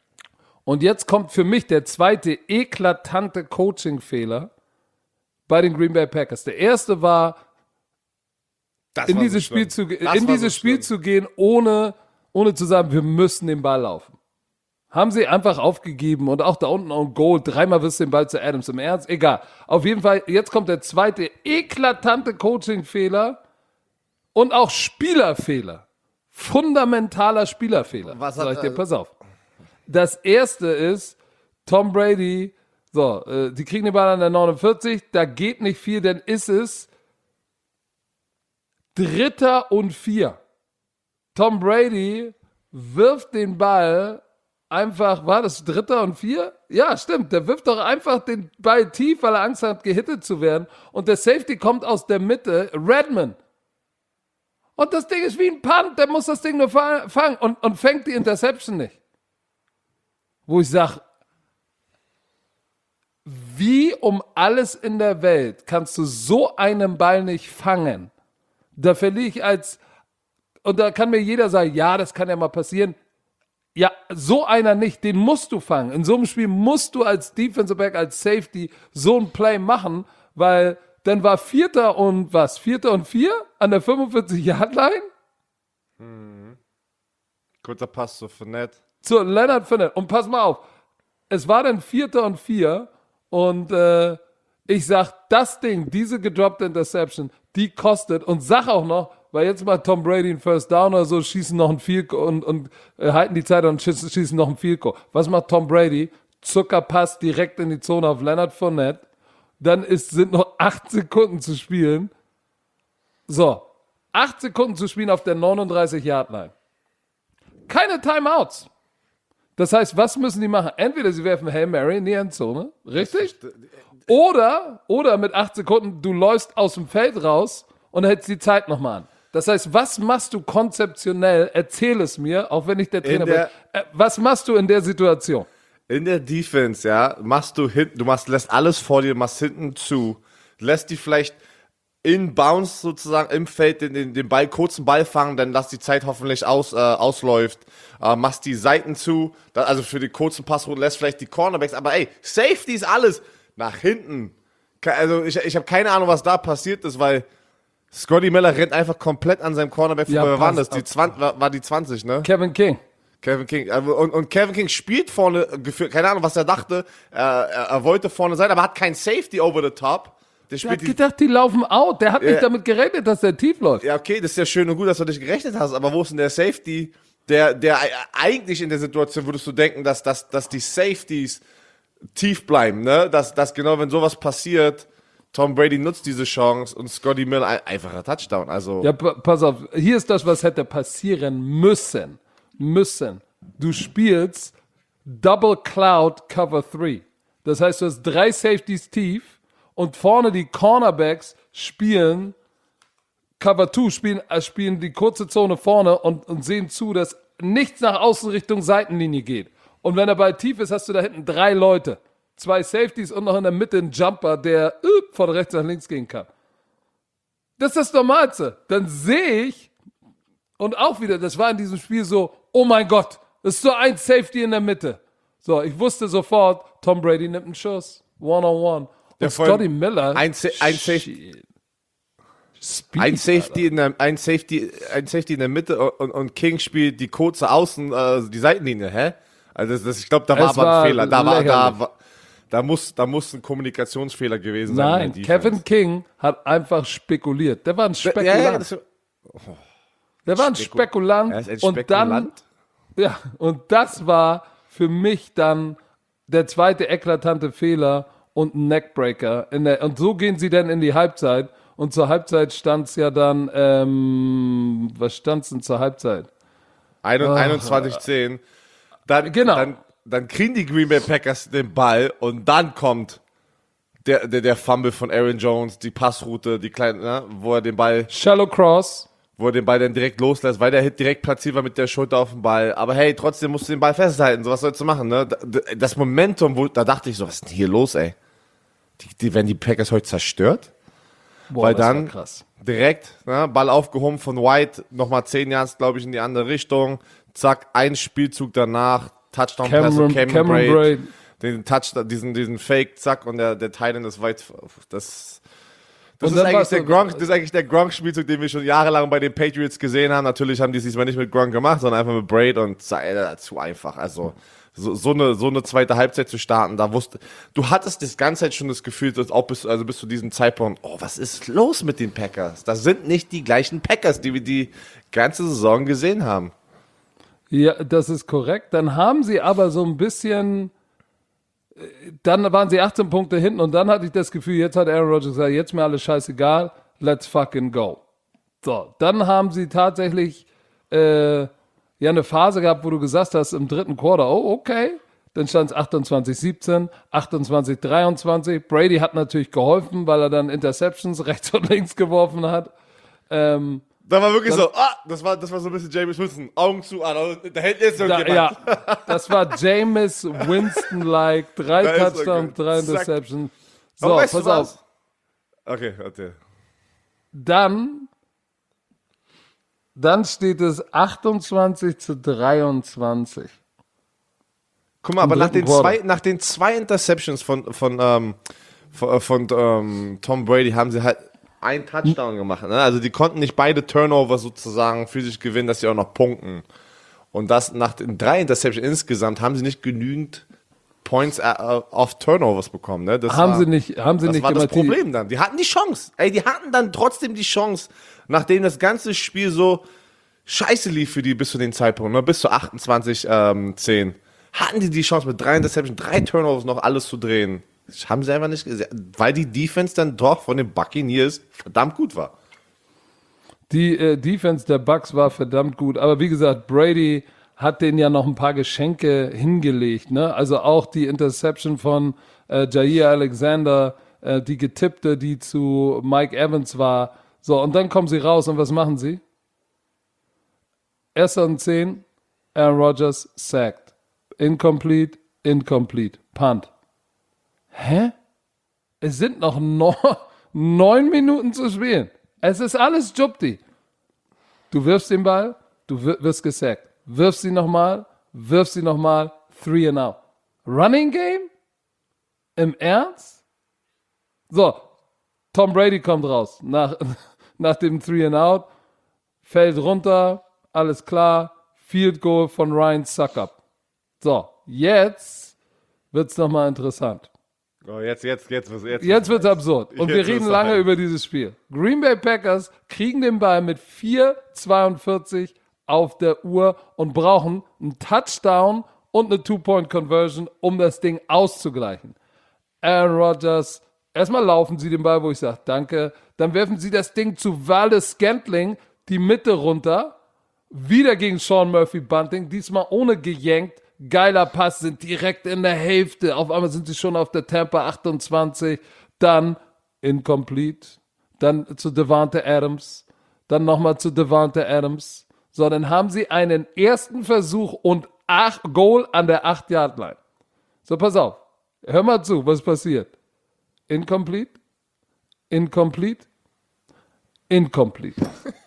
Und jetzt kommt für mich der zweite eklatante Coaching-Fehler bei den Green Bay Packers. Der erste war, Das in war dieses so Spiel, schlimm. zu, Das in war dieses so Spiel schlimm. zu gehen, ohne, ohne zu sagen, wir müssen den Ball laufen. Haben sie einfach aufgegeben und auch da unten on Goal, dreimal wirst du den Ball zu Adams, im Ernst, egal. Auf jeden Fall, jetzt kommt der zweite eklatante Coaching-Fehler und auch Spielerfehler. Fundamentaler Spielerfehler. Was Sag hat- ich dir, äh, pass auf. Das erste ist, Tom Brady, so, äh, die kriegen den Ball an der neunundvierzig, da geht nicht viel, dann ist es Dritter und vier. Tom Brady wirft den Ball einfach, war das Dritter und vier? Ja, stimmt, der wirft doch einfach den Ball tief, weil er Angst hat, gehittet zu werden. Und der Safety kommt aus der Mitte, Redman. Und das Ding ist wie ein Punt, der muss das Ding nur fa- fangen und, und fängt die Interception nicht. Wo ich sage, wie um alles in der Welt kannst du so einen Ball nicht fangen? Da verliere ich als, und da kann mir jeder sagen, ja, das kann ja mal passieren. Ja, so einer nicht, den musst du fangen. In so einem Spiel musst du als Defensive Back, als Safety so ein Play machen, weil dann war Vierter und was? Vierter und vier an der fünfundvierzig-Yard-Line Kurzer Pass zu Fournette. zu Leonard Fournette. Und pass mal auf, es war dann Vierter und vier und äh, ich sag, das Ding, diese gedroppte Interception, die kostet und sag auch noch, weil jetzt macht Tom Brady einen First Down oder so, schießen noch ein Field Goal und, und äh, halten die Zeit und schießen, schießen noch ein Field Goal. Was macht Tom Brady? Zuckerpass direkt in die Zone auf Leonard Fournette. Dann ist, sind noch acht Sekunden zu spielen. So, acht Sekunden zu spielen auf der neununddreißig-Yard-Line. Keine Timeouts. Das heißt, was müssen die machen? Entweder sie werfen Hail Mary in die Endzone, richtig? Oder, oder mit acht Sekunden, du läufst aus dem Feld raus und hältst die Zeit nochmal an. Das heißt, was machst du konzeptionell? Erzähl es mir, auch wenn ich der Trainer der, bin. Äh, was machst du in der Situation? In der Defense, ja, machst du hinten, du machst, lässt alles vor dir, machst hinten zu, lässt die vielleicht in Bounce sozusagen im Feld den, den, den Ball, kurzen Ball fangen, dann lass die Zeit hoffentlich aus, äh, ausläuft, äh, machst die Seiten zu, dann, also für die kurzen Passrouten lässt vielleicht die Cornerbacks, aber ey, Safety ist alles nach hinten. Also ich, ich habe keine Ahnung, was da passiert ist, weil Scotty Miller rennt einfach komplett an seinem Cornerback vorbei. Ja, Wer war das? Die zwanzig, war, war die zwanzig, ne? Kevin King. Kevin King. Und, und Kevin King spielt vorne, gefühlt, keine Ahnung, was er dachte. Er, er, er wollte vorne sein, aber hat kein Safety over the top. Der, Der hat die, gedacht, die laufen out. Der hat Ja. nicht damit gerechnet, dass der tief läuft. ja, okay, das ist ja schön und gut, dass du nicht gerechnet hast, aber wo ist denn der Safety? Der, der eigentlich in der Situation würdest du denken, dass, dass, dass die Safeties tief bleiben, ne? Dass, dass genau, wenn sowas passiert, Tom Brady nutzt diese Chance und Scotty Miller ein, einfacher Touchdown. Also Ja, pa- pass auf. Hier ist das, was hätte passieren müssen. Müssen. Du spielst Double Cloud Cover drei. Das heißt, du hast drei Safeties tief und vorne die Cornerbacks spielen Cover zwei, spielen, äh, spielen die kurze Zone vorne und, und sehen zu, dass nichts nach außen Richtung Seitenlinie geht. Und wenn der Ball tief ist, hast du da hinten drei Leute. Zwei Safeties und noch in der Mitte einen Jumper, der äh, von rechts nach links gehen kann. Das ist das Normalste. Dann sehe ich, und auch wieder, das war in diesem Spiel so, oh mein Gott, das ist so ein Safety in der Mitte. So, ich wusste sofort, Tom Brady nimmt einen Schuss. One-on-one. Und Ja, vor allem Scotty Miller. ein Sa- ein Safety- shit. Speed, ein Safety, in der, ein, Safety, ein Safety in der Mitte und, und King spielt die kurze Außen, äh, die Seitenlinie, hä? Also das, das, ich glaube, da war Es aber war ein Fehler. Da war, da lächerlich. war, da muss, da muss ein Kommunikationsfehler gewesen sein. Nein, in der Defense. Kevin King hat einfach spekuliert. Der war ein Spekulant. Ja, ja, das, der war ein Speku- Spekulant. Er ist ein Und dann, Spekulant? ja, und das war für mich dann der zweite eklatante Fehler und ein Neckbreaker. In der, und so gehen sie dann in die Halbzeit. Und zur Halbzeit stand es ja dann, ähm, was stand es denn zur Halbzeit? einundzwanzig zehn. Dann, Genau. dann, dann kriegen die Green Bay Packers den Ball und dann kommt der, der, der Fumble von Aaron Jones, die Passroute, die kleine, ne, wo er den Ball, Shallow Cross. wo er den Ball dann direkt loslässt, weil der Hit direkt platziert war mit der Schulter auf dem Ball. Aber hey, trotzdem musst du den Ball festhalten. So was sollst du machen, ne? Das Momentum, wo, da dachte ich so, was ist denn hier los, ey? Die, die werden die Packers heute zerstört? Boah, Weil das war dann krass. direkt, ne, Ball aufgehoben von White, nochmal zehn Yards, glaube ich, in die andere Richtung. Zack, ein Spielzug danach, Touchdown-Pass Cameron, und Cameron, Cameron Braid. Braid. Den Touchdown, diesen, diesen Fake, zack, und der, der Titan ist weit, das, das Und ist dann eigentlich war's der so- Gronk, das ist eigentlich der Gronk-Spielzug, den wir schon jahrelang bei den Patriots gesehen haben. Natürlich haben die es diesmal nicht mit Gronk gemacht, sondern einfach mit Braid und zack, ey, zu einfach. Also, so, so eine, so eine zweite Halbzeit zu starten, da wusste, du hattest das ganze Zeit schon das Gefühl, dass auch bis, also bis zu diesem Zeitpunkt, oh, was ist los mit den Packers? Das sind nicht die gleichen Packers, die wir die ganze Saison gesehen haben. Ja, das ist korrekt. Dann haben sie aber so ein bisschen, äh, dann waren sie achtzehn Punkte hinten und dann hatte ich das Gefühl, jetzt hat Aaron Rodgers gesagt, jetzt mir alles scheißegal, let's fucking go. So, dann haben sie tatsächlich äh, ja eine Phase gehabt, wo du gesagt hast, im dritten Quarter, oh, okay. Dann stand es achtundzwanzig siebzehn, achtundzwanzig dreiundzwanzig. Brady hat natürlich geholfen, weil er dann Interceptions rechts und links geworfen hat. Ähm, Da war wirklich so, ah, das war, das war so ein bisschen James Winston, Augen zu, ah, da, da hält jetzt Da, irgendjemand. ja, das war Jameis Winston-like. Drei Da ist er Touchdowns, gut. drei Zack. Interceptions. So, Aber weißt pass du was? auf. Okay, warte. Dann, dann steht es achtundzwanzig zu dreiundzwanzig. Guck mal, aber Im nach den, dritten Quarter. zwei, nach den zwei Interceptions von, von, ähm, von, von ähm, Tom Brady haben sie halt einen Touchdown gemacht. Ne? Also die konnten nicht beide Turnover sozusagen für sich gewinnen, dass sie auch noch punkten. Und das nach den drei Interceptions insgesamt haben sie nicht genügend Points uh, auf Turnovers bekommen. Ne? Das haben war, sie nicht, haben sie das nicht war das gemacht. Problem dann. Die hatten die Chance. Ey, die hatten dann trotzdem die Chance, nachdem das ganze Spiel so scheiße lief für die bis zu dem Zeitpunkt, ne? Bis zu achtundzwanzig zehn. Hatten die die Chance mit drei Interceptions, drei Turnovers noch alles zu drehen. Das haben sie einfach nicht gesehen, weil die Defense dann doch von den Buccaneers verdammt gut war. Die äh, Defense der Bucks war verdammt gut, aber wie gesagt, Brady hat denen ja noch ein paar Geschenke hingelegt, ne? Also auch die Interception von äh, Jair Alexander, äh, die getippte, die zu Mike Evans war. So, und dann kommen sie raus und was machen sie? Erster und zehn, Aaron Rodgers sacked. Incomplete, incomplete, Punt. Hä? Es sind noch no- neun Minuten zu spielen. Es ist alles Jupti. Du wirfst den Ball, du wirst gesackt. Wirfst sie nochmal, wirfst sie nochmal, three and out. Running Game? Im Ernst? So, Tom Brady kommt raus nach, nach dem three and out, fällt runter, alles klar, Field Goal von Ryan Suckup. So, jetzt wird's nochmal interessant. Oh, jetzt, jetzt, jetzt, jetzt, jetzt, Jetzt wird's absurd. Und wir Jetzt reden wird's lange sein. über dieses Spiel. Green Bay Packers kriegen den Ball mit vier zweiundvierzig auf der Uhr und brauchen einen Touchdown und eine Two-Point-Conversion, um das Ding auszugleichen. Aaron Rodgers, erstmal laufen sie den Ball, wo ich sage, danke. Dann werfen sie das Ding zu Valdez Scantling, die Mitte runter. Wieder gegen Sean Murphy Bunting, diesmal ohne gejankt. Geiler Pass, sind direkt in der Hälfte. Auf einmal sind sie schon auf der Tampa achtundzwanzig. Dann incomplete. Dann zu Devonta Adams. Dann nochmal zu Devonta Adams. So, dann haben sie einen ersten Versuch und acht Goal an der acht-Yard-Line. So, pass auf. Hör mal zu, was passiert. Incomplete. Incomplete. Incomplete.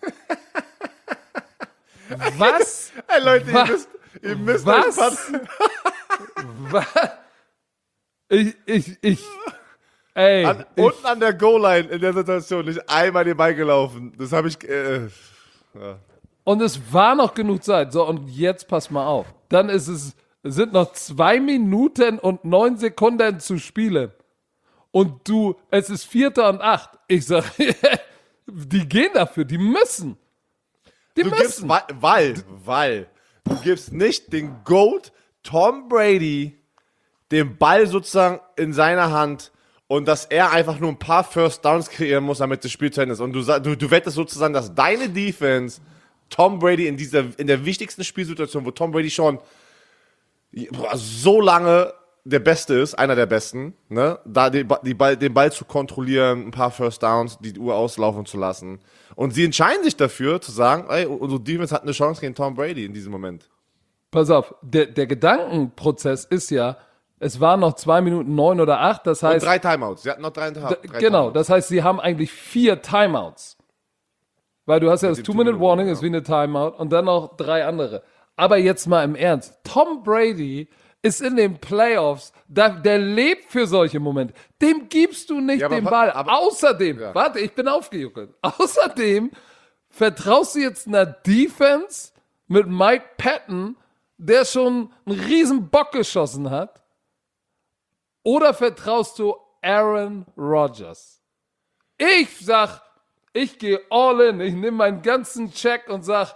Was? Hey Leute, Was? ihr müsst, ihr müsst Was? euch Was? Ich, ich, ich. Ey. an, ich, unten an der Goal-Line in der Situation nicht einmal den Ball gelaufen. Das habe ich. Äh, ja. Und es war noch genug Zeit. So, und jetzt pass mal auf. Dann ist es, es sind noch zwei Minuten und neun Sekunden zu spielen. Und du, es ist Vierter und Acht. Ich sag, die gehen dafür, die müssen. Die Du müssen. gibst, weil, weil, weil, du gibst nicht den GOAT Tom Brady den Ball sozusagen in seiner Hand und dass er einfach nur ein paar First Downs kreieren muss, damit das Spiel zu Ende ist. Und du, sa- du, du wettest sozusagen, dass deine Defense Tom Brady in dieser, in der wichtigsten Spielsituation, wo Tom Brady schon boah, so lange der Beste ist, einer der Besten, ne, da die, die Ball, den Ball zu kontrollieren, ein paar First Downs, die Uhr auslaufen zu lassen. Und sie entscheiden sich dafür, zu sagen, ey, unsere Defense hat eine Chance gegen Tom Brady in diesem Moment. Pass auf, der, der Gedankenprozess ist ja, es waren noch zwei Minuten neun oder acht, das Und heißt, drei Timeouts. Sie hatten noch drei, drei d- Timeouts. genau, das heißt, sie haben eigentlich vier Timeouts. Weil du hast ja das dem Two-Minute-Warning, Two-Minute-Warning, ist wie eine Timeout und dann noch drei andere. Aber jetzt mal im Ernst, Tom Brady ist in den Playoffs, da, der lebt für solche Momente. Dem gibst du nicht Ja, aber den pa- Ball. aber- Außerdem, Ja. warte, ich bin aufgejuckelt. Außerdem vertraust du jetzt einer Defense mit Mike Patton, der schon einen riesen Bock geschossen hat? Oder vertraust du Aaron Rodgers? Ich sag, ich gehe all in. Ich nehme meinen ganzen Check und sag,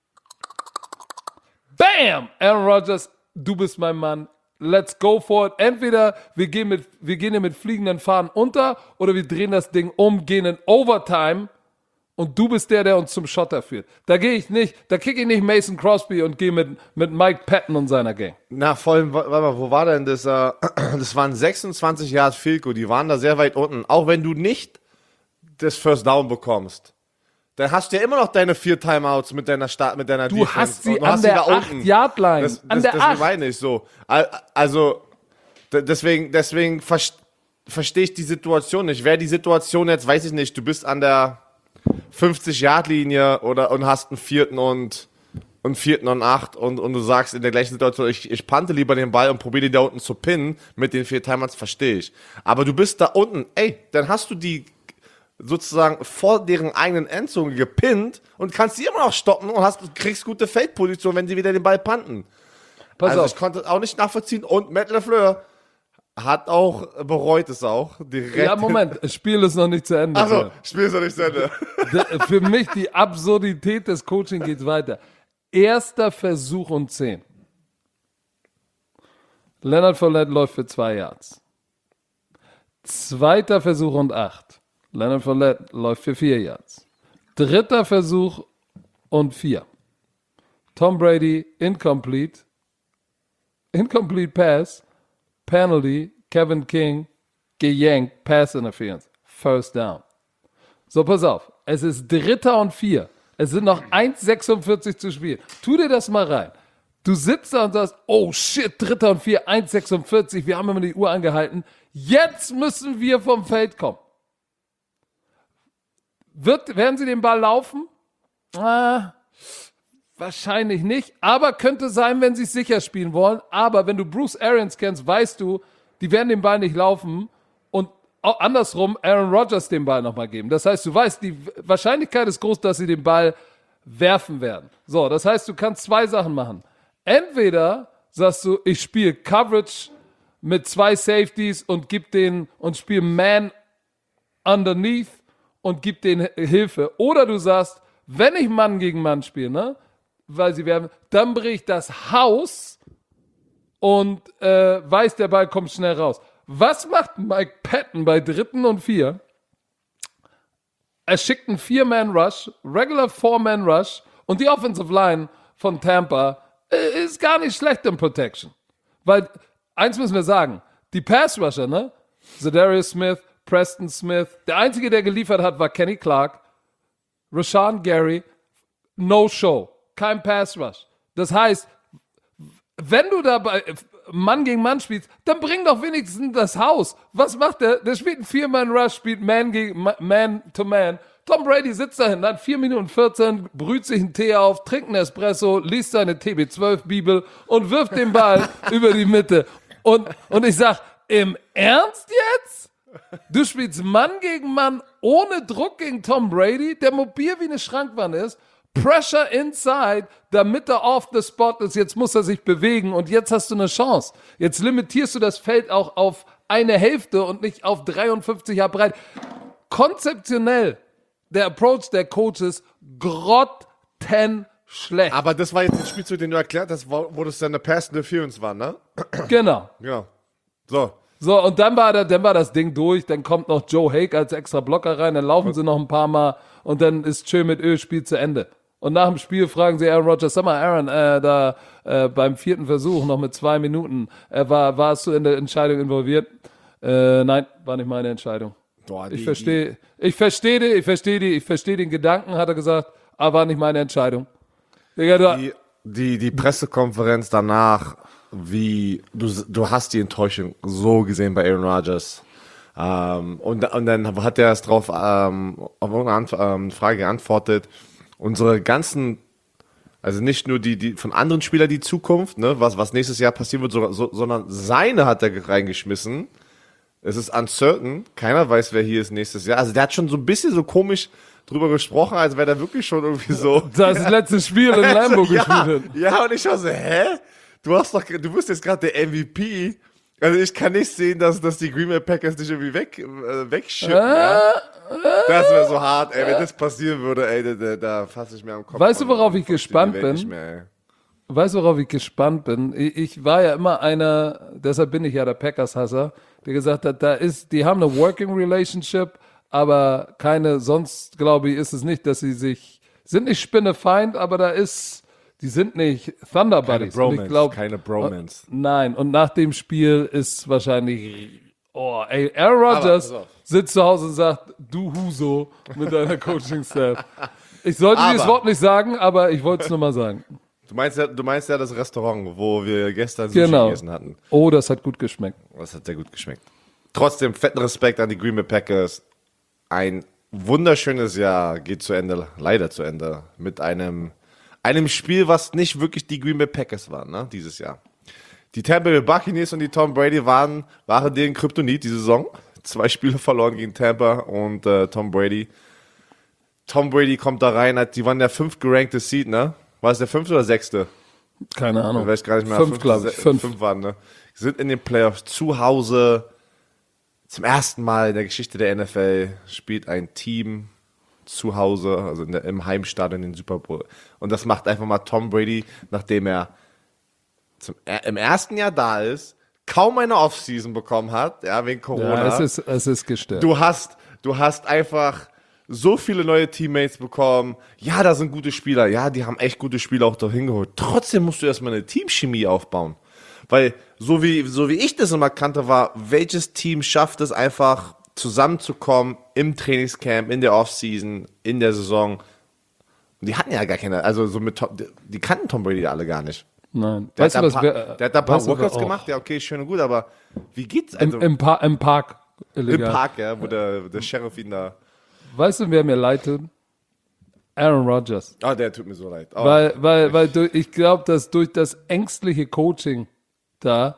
Bam! Aaron Rodgers, du bist mein Mann. Let's go for it. Entweder wir gehen, mit, wir gehen hier mit fliegenden Fahnen unter oder wir drehen das Ding um, gehen in Overtime und du bist der, der uns zum Schotter führt. Da gehe ich nicht, da kicke ich nicht Mason Crosby und gehe mit, mit Mike Patton und seiner Gang. Na, vor allem, wa- warte mal, wo war denn das? Äh, das waren sechsundzwanzig Yards Field Goal, die waren da sehr weit unten. Auch wenn du nicht das First Down bekommst, dann hast du ja immer noch deine vier Timeouts mit deiner Start, mit deiner Du Defense. hast sie Und du an hast der da unten. acht-Yard-Line. Das, An das, der das acht. meine ich so. Al- Also, d- deswegen, deswegen vers- verstehe ich die Situation nicht. Wäre die Situation jetzt, weiß ich nicht, du bist an der fünfzig-Yard-Linie oder und hast einen vierten und einen vierten und acht und, und du sagst in der gleichen Situation, ich, ich pante lieber den Ball und probiere den da unten zu pinnen mit den vier Timeouts, verstehe ich. Aber du bist da unten, ey, dann hast du die sozusagen vor deren eigenen Endzone gepinnt und kannst sie immer noch stoppen und hast, kriegst gute Feldposition, wenn sie wieder den Ball panten. pass also auf. ich konnte es auch nicht nachvollziehen und Matt LaFleur hat auch, bereut es auch, direkt. Ja, Moment, das Spiel ist noch nicht zu Ende. Achso, Spiel ist noch nicht zu Ende. Für mich die Absurdität des Coaching geht weiter. Erster Versuch und zehn. Leonard Fournette läuft für zwei Yards. Zweiter Versuch und acht. Leonard Fournette läuft für vier Yards. Dritter Versuch und vier. Tom Brady, incomplete. Incomplete pass. Penalty. Kevin King, geyankt. Pass interference. First down. So, pass auf. Es ist Dritter und vier. Es sind noch eins sechsundvierzig zu spielen. Tu dir das mal rein. Du sitzt da und sagst, oh shit, Dritter und vier, eins sechsundvierzig, wir haben immer die Uhr angehalten. Jetzt müssen wir vom Feld kommen. Wird, werden sie den Ball laufen? Ah, wahrscheinlich nicht, aber könnte sein, wenn sie es sicher spielen wollen. Aber wenn du Bruce Arians kennst, weißt du, die werden den Ball nicht laufen und auch andersrum Aaron Rodgers den Ball nochmal geben. Das heißt, du weißt, die Wahrscheinlichkeit ist groß, dass sie den Ball werfen werden. So, das heißt, du kannst zwei Sachen machen. Entweder sagst du, ich spiele Coverage mit zwei Safeties und gib den und spiele Man underneath und gib denen Hilfe. Oder du sagst, wenn ich Mann gegen Mann spiele, ne, weil sie werden, dann bringe ich das Haus und äh, weiß, der Ball kommt schnell raus. Was macht Mike Patton bei dritten und vier? Er schickt einen Vier-Man-Rush, Regular Four-Man-Rush und die Offensive Line von Tampa äh, ist gar nicht schlecht in Protection. Weil, eins müssen wir sagen, die Pass-Rusher, ne? Za'Darius Smith, Preston Smith, der Einzige, der geliefert hat, war Kenny Clark, Rashawn Gary, no show, kein Pass-Rush. Das heißt, wenn du dabei Mann gegen Mann spielst, dann bring doch wenigstens das Haus. Was macht der? Der spielt einen Vier-Man-Rush, spielt Man gegen Man to Man. Tom Brady sitzt da hinten, hat vier Minuten vierzehn, brüht sich einen Tee auf, trinkt einen Espresso, liest seine T B zwölf Bibel und wirft den Ball über die Mitte. Und, und ich sag, im Ernst jetzt? Du spielst Mann gegen Mann ohne Druck gegen Tom Brady, der mobil wie eine Schrankwand ist, Pressure inside, damit er off the spot ist. Jetzt muss er sich bewegen und jetzt hast du eine Chance. Jetzt limitierst du das Feld auch auf eine Hälfte und nicht auf dreiundfünfzig Jahre breit. Konzeptionell, der Approach der Coaches, grottenschlecht. Aber das war jetzt ein Spielzug, den du erklärt hast, wo das dann eine Pass Interference war, ne? Genau. Ja. So. So, und dann war, da, dann war das Ding durch, dann kommt noch Joe Haig als extra Blocker rein, dann laufen sie noch ein paar Mal und dann ist schön mit Öl, Spiel zu Ende. Und nach dem Spiel fragen sie Aaron Rodgers, sag mal Aaron, äh, da äh, beim vierten Versuch noch mit zwei Minuten, äh, war, warst du in der Entscheidung involviert? Äh, nein, war nicht meine Entscheidung. Boah, die, ich verstehe, ich verstehe die, ich verstehe die, ich verstehe den Gedanken, hat er gesagt, aber war nicht meine Entscheidung. Digga, du, die, die, die Pressekonferenz danach, wie, du, du hast die Enttäuschung so gesehen bei Aaron Rodgers. Ähm, und, und dann hat er es drauf, ähm, auf irgendeine ähm, Frage geantwortet. Unsere ganzen, also nicht nur die, die von anderen Spielern die Zukunft, ne, was, was nächstes Jahr passieren wird, so, so, sondern seine hat er reingeschmissen. Es ist uncertain. Keiner weiß, wer hier ist nächstes Jahr. Also der hat schon so ein bisschen so komisch drüber gesprochen, als wäre der wirklich schon irgendwie so. das ist das letzte Spiel in Lambeau ja, gespielt hat. ja, und ich war so, hä? Du hast doch, du bist jetzt gerade der M V P. Also ich kann nicht sehen, dass, dass die Green Bay Packers dich irgendwie weg, äh, wegschippen. Äh, ja? Das wäre so hart, ey. Wenn das passieren würde, ey, da, da, da fasse ich mir am Kopf. Weißt du, worauf und, ich gespannt bin? Nicht mehr, Weißt du, worauf ich gespannt bin? Ich, ich war ja immer einer, deshalb bin ich ja der Packers-Hasser, der gesagt hat, da ist, die haben eine Working Relationship, aber keine, sonst glaube ich, ist es nicht, dass sie sich, sind nicht Spinnefeind, aber da ist, die sind nicht Thunder Buddies. Keine und ich glaub, keine Bromance. Nein, und nach dem Spiel ist wahrscheinlich, oh, ey, Aaron Rodgers sitzt zu Hause und sagt, du Huso mit deiner Coaching-Staff. Ich sollte Aber- dieses Wort nicht sagen, aber ich wollte es nur mal sagen. Du meinst ja, du meinst ja das Restaurant, wo wir gestern Sushi Genau. gegessen hatten. Oh, das hat gut geschmeckt. Das hat sehr gut geschmeckt. Trotzdem fetten Respekt an die Green Bay Packers. Ein wunderschönes Jahr geht zu Ende, leider zu Ende, mit einem, einem Spiel, was nicht wirklich die Green Bay Packers waren, ne, dieses Jahr. Die Tampa Bay Buccaneers und die Tom Brady waren, waren deren Kryptonit die Saison. Zwei Spiele verloren gegen Tampa und äh, Tom Brady. Tom Brady kommt da rein, hat, die waren der fünf gerankte Seed, ne? War es der fünfte oder sechste? Keine Ahnung. Ich weiß gar nicht mehr. Fünf, glaube ich. Fünf. Fünf waren, ne? Sind in den Playoffs zu Hause. Zum ersten Mal in der Geschichte der N F L spielt ein Team zu Hause, also in der, im Heimstadion den Super Bowl. Und das macht einfach mal Tom Brady, nachdem er zum, äh, im ersten Jahr da ist, kaum eine Offseason bekommen hat, ja, wegen Corona. Ja, es ist, es ist gestört. Du hast, du hast einfach so viele neue Teammates bekommen. Ja, da sind gute Spieler. Ja, die haben echt gute Spieler auch dahin geholt. Trotzdem musst du erstmal eine Teamchemie aufbauen. Weil, so wie, so wie ich das immer kannte, war, welches Team schafft es einfach, zusammenzukommen im Trainingscamp, in der Offseason, in der Saison. Und die hatten ja gar keine, also so mit Tom, die kannten Tom Brady alle gar nicht. Nein. Der Weißt hat du, da was paar, wir, der hat da ein paar weißt du, Workouts oh. gemacht, ja, okay, schön und gut, aber wie geht's? Also, Im, im, pa- Im Park. Im Illegal. Park, ja, wo der, der Sheriff ihn da. Weißt du, wer mir leid tut? Aaron Rodgers. Ah, der tut mir so leid. Oh, Weil, weil, weil durch, ich glaube, dass durch das ängstliche Coaching da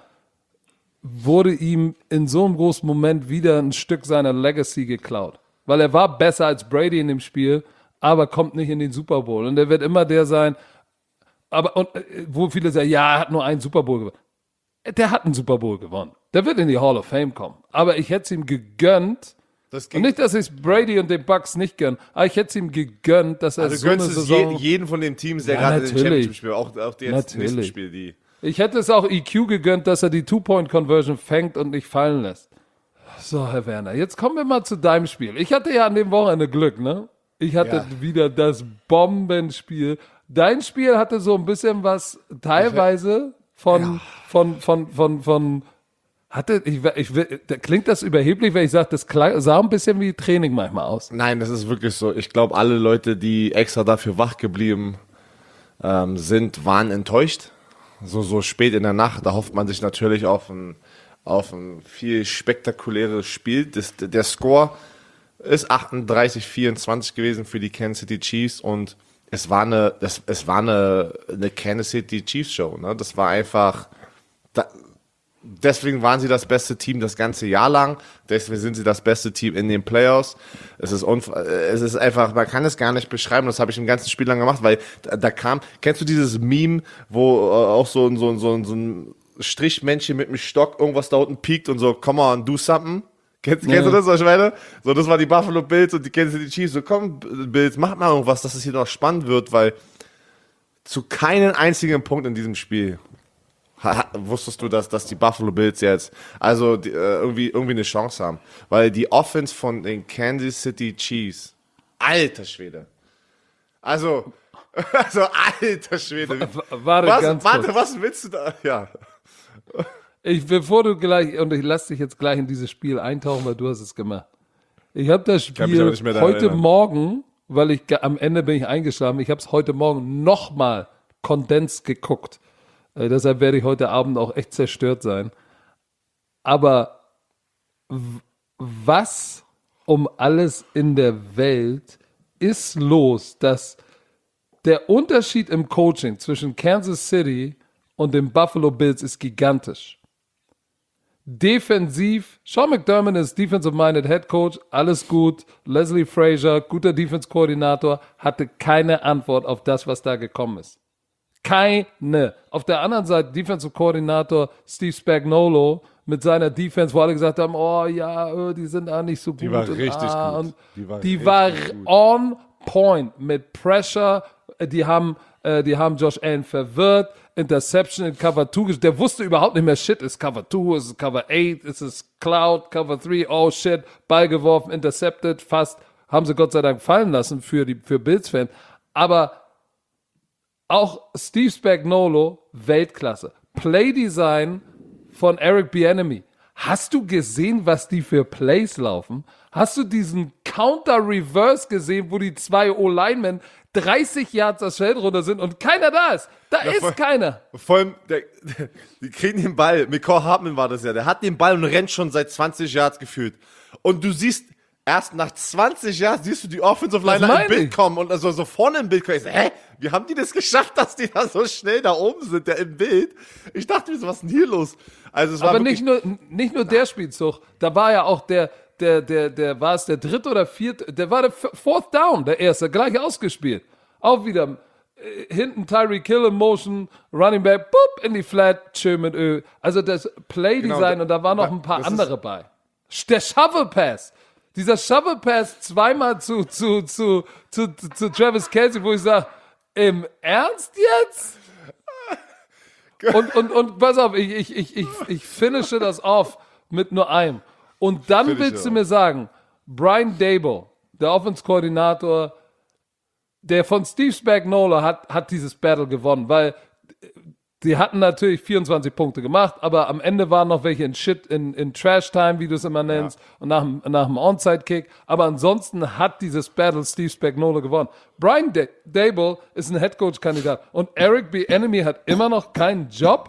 wurde ihm in so einem großen Moment wieder ein Stück seiner Legacy geklaut. Weil er war besser als Brady in dem Spiel, aber kommt nicht in den Super Bowl. Und er wird immer der sein, aber und, wo viele sagen, ja, er hat nur einen Super Bowl gewonnen. Der hat einen Super Bowl gewonnen. Der wird in die Hall of Fame kommen. Aber ich hätte es ihm gegönnt, das und nicht, dass ich es Brady und den Bucks nicht gönne, aber ich hätte es ihm gegönnt, dass er also so eine gönnst es Saison... je, jeden von den Teams, der Ja, gerade in den natürlich. Championship spielt, auch, auch die jetzt Natürlich. nächsten Spiel, die. Ich hätte es auch E Q gegönnt, dass er die Two-Point-Conversion fängt und nicht fallen lässt. So, Herr Werner, jetzt kommen wir mal zu deinem Spiel. Ich hatte ja an dem Wochenende Glück, ne? Ich hatte Ja. wieder das Bombenspiel. Dein Spiel hatte so ein bisschen was teilweise von, von, von, von, von, hatte, ich, ich, will- da klingt das überheblich, wenn ich sage, das klang, sah ein bisschen wie Training manchmal aus. Nein, das ist wirklich so. Ich glaube, alle Leute, die extra dafür wach geblieben ähm, sind, waren enttäuscht. So, so spät in der Nacht, da hofft man sich natürlich auf ein, auf ein viel spektakuläres Spiel. Das, der Score ist achtunddreißig vierundzwanzig gewesen für die Kansas City Chiefs und es war eine, das, es war eine, eine Kansas City Chiefs Show. Ne? Das war einfach, da, deswegen waren sie das beste Team das ganze Jahr lang. Deswegen sind sie das beste Team in den Playoffs. Es ist, unf- es ist einfach, man kann es gar nicht beschreiben. Das habe ich im ganzen Spiel lang gemacht, weil da, da kam, kennst du dieses Meme, wo äh, auch so, ein- so, ein- so, ein- so ein Strichmännchen mit einem Stock irgendwas da unten piekt und so, come on, do something. Kennst, kennst Ja. du das, was ich meine? So, das war die Buffalo Bills und die Kansas City Chiefs. So, komm, Bills, mach mal irgendwas, dass es hier noch spannend wird, weil zu keinem einzigen Punkt in diesem Spiel ha, ha, wusstest du, dass, dass die Buffalo Bills jetzt also die, äh, irgendwie, irgendwie eine Chance haben. Weil die Offense von den Kansas City Chiefs, alter Schwede. Also, also alter Schwede. W- Warte Was, ganz warte, kurz. was willst du da? Ja. Ich, bevor du gleich, und ich lasse dich jetzt gleich in dieses Spiel eintauchen, weil du hast es gemacht. Ich habe das kann mich Spiel aber nicht mehr daran heute erinnern. Morgen, weil ich ga- am Ende bin ich eingeschlafen, ich habe es heute Morgen nochmal kondens geguckt. Äh, deshalb werde ich heute Abend auch echt zerstört sein. Aber w- was um alles in der Welt ist los, dass der Unterschied im Coaching zwischen Kansas City und den Buffalo Bills ist gigantisch. Defensiv, Sean McDermott ist Defensive-Minded Head Coach, alles gut. Leslie Frazier, guter Defense-Koordinator, hatte keine Antwort auf das, was da gekommen ist. Keine. Auf der anderen Seite Defensive-Koordinator Steve Spagnuolo mit seiner Defense, wo alle gesagt haben, oh ja, äh, die sind da nicht so gut. war und, richtig ah, gut. Und Die war die richtig war gut. on point mit Pressure. Die haben, äh, die haben Josh Allen verwirrt. Interception in Cover zwei. Der wusste überhaupt nicht mehr, shit, ist Cover zwei, ist es Cover acht, ist es Cloud, Cover drei, oh shit, Ball geworfen, intercepted, fast. Haben sie Gott sei Dank fallen lassen für die für Bills-Fans. Aber auch Steve Spagnuolo, Weltklasse. Playdesign von Eric Bieniemy. Hast du gesehen, was die für Plays laufen? Hast du diesen Counter-Reverse gesehen, wo die zwei O-Linemen dreißig Yards das Feld runter sind und keiner da ist? Da voll. ist keiner. Vor allem, der, die kriegen den Ball. Mecole Hartman war das ja. Der hat den Ball und rennt schon seit zwanzig Yards gefühlt. Und du siehst, erst nach zwanzig Yards siehst du die Offensive Liner meine im Bild ich. kommen und also so vorne im Bild kommen. Ich so, hä? Wie haben die das geschafft, dass die da so schnell da oben sind, der im Bild? Ich dachte mir so, was ist denn hier los? Also es war Aber wirklich, nicht nur, nicht nur der Spielzug. Da war ja auch der, der, der, der, war es der dritte oder vierte, der war der F- Fourth Down, der erste, gleich ausgespielt. Auch wieder hinten Tyreek Hill in Motion, Running Back, boop, in die Flat, schön mit Ö. Also das Play-Design Genau, und da waren noch ein paar das andere bei. Der Shovel Pass. Dieser Shovel Pass zweimal zu, zu, zu, zu, zu, zu Travis Kelce, wo ich sage, im Ernst jetzt? Und, und, und pass auf, ich, ich, ich, ich, ich finische das off mit nur einem. Und dann Finish willst it du off. mir sagen, Brian Daboll, der Offense-Koordinator, der von Steve Spagnuolo hat, hat dieses Battle gewonnen, weil die hatten natürlich vierundzwanzig Punkte gemacht, aber am Ende waren noch welche in Shit, in, in Trash-Time, wie du es immer nennst, ja. und nach, dem- nach dem Onside-Kick. Aber ansonsten hat dieses Battle Steve Spagnuolo gewonnen. Brian Da- Daboll ist ein Headcoach-Kandidat und Eric Bieniemy hat immer noch keinen Job.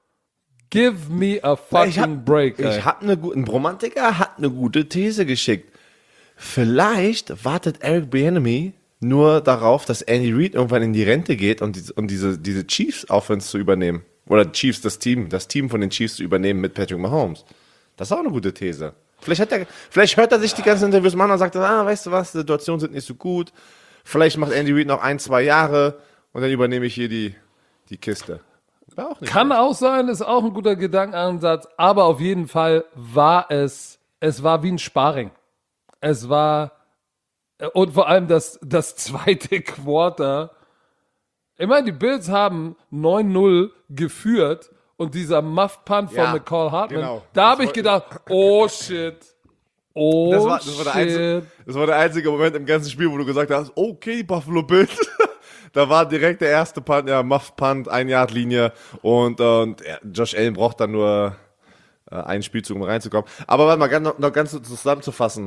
Give me a fucking Ich hab, break, ey. ich hab eine gute, ein Bromantiker hat eine gute These geschickt. Vielleicht wartet Eric Bieniemy nur darauf, dass Andy Reid irgendwann in die Rente geht und, die, und diese, diese Chiefs-Offense zu übernehmen. Oder Chiefs, das Team, das Team von den Chiefs zu übernehmen mit Patrick Mahomes. Das ist auch eine gute These. Vielleicht, hat er, vielleicht hört er sich die ganzen Interviews mal an und sagt, ah, weißt du was, die Situationen sind nicht so gut. Vielleicht macht Andy Reid noch ein, zwei Jahre und dann übernehme ich hier die, die Kiste. War auch nicht Kann schlecht. auch sein, ist auch ein guter Gedankenansatz, aber auf jeden Fall war es, es war wie ein Sparring. Es war, und vor allem das, das zweite Quarter. Ich meine, die Bills haben neun null geführt und dieser Muff-Punt von Ja, McCall Hartman, genau. da Das habe ich wollte- gedacht, oh shit, oh Das war, das, war der shit. einzige, das war der einzige Moment im ganzen Spiel, wo du gesagt hast, okay, Buffalo Bills. Da war direkt der erste Punt, ja, Muff-Punt, ein-Yard-Linie und, äh, und ja, Josh Allen braucht dann nur äh, einen Spielzug, um reinzukommen. Aber warte mal, ganz, noch, noch ganz zusammenzufassen.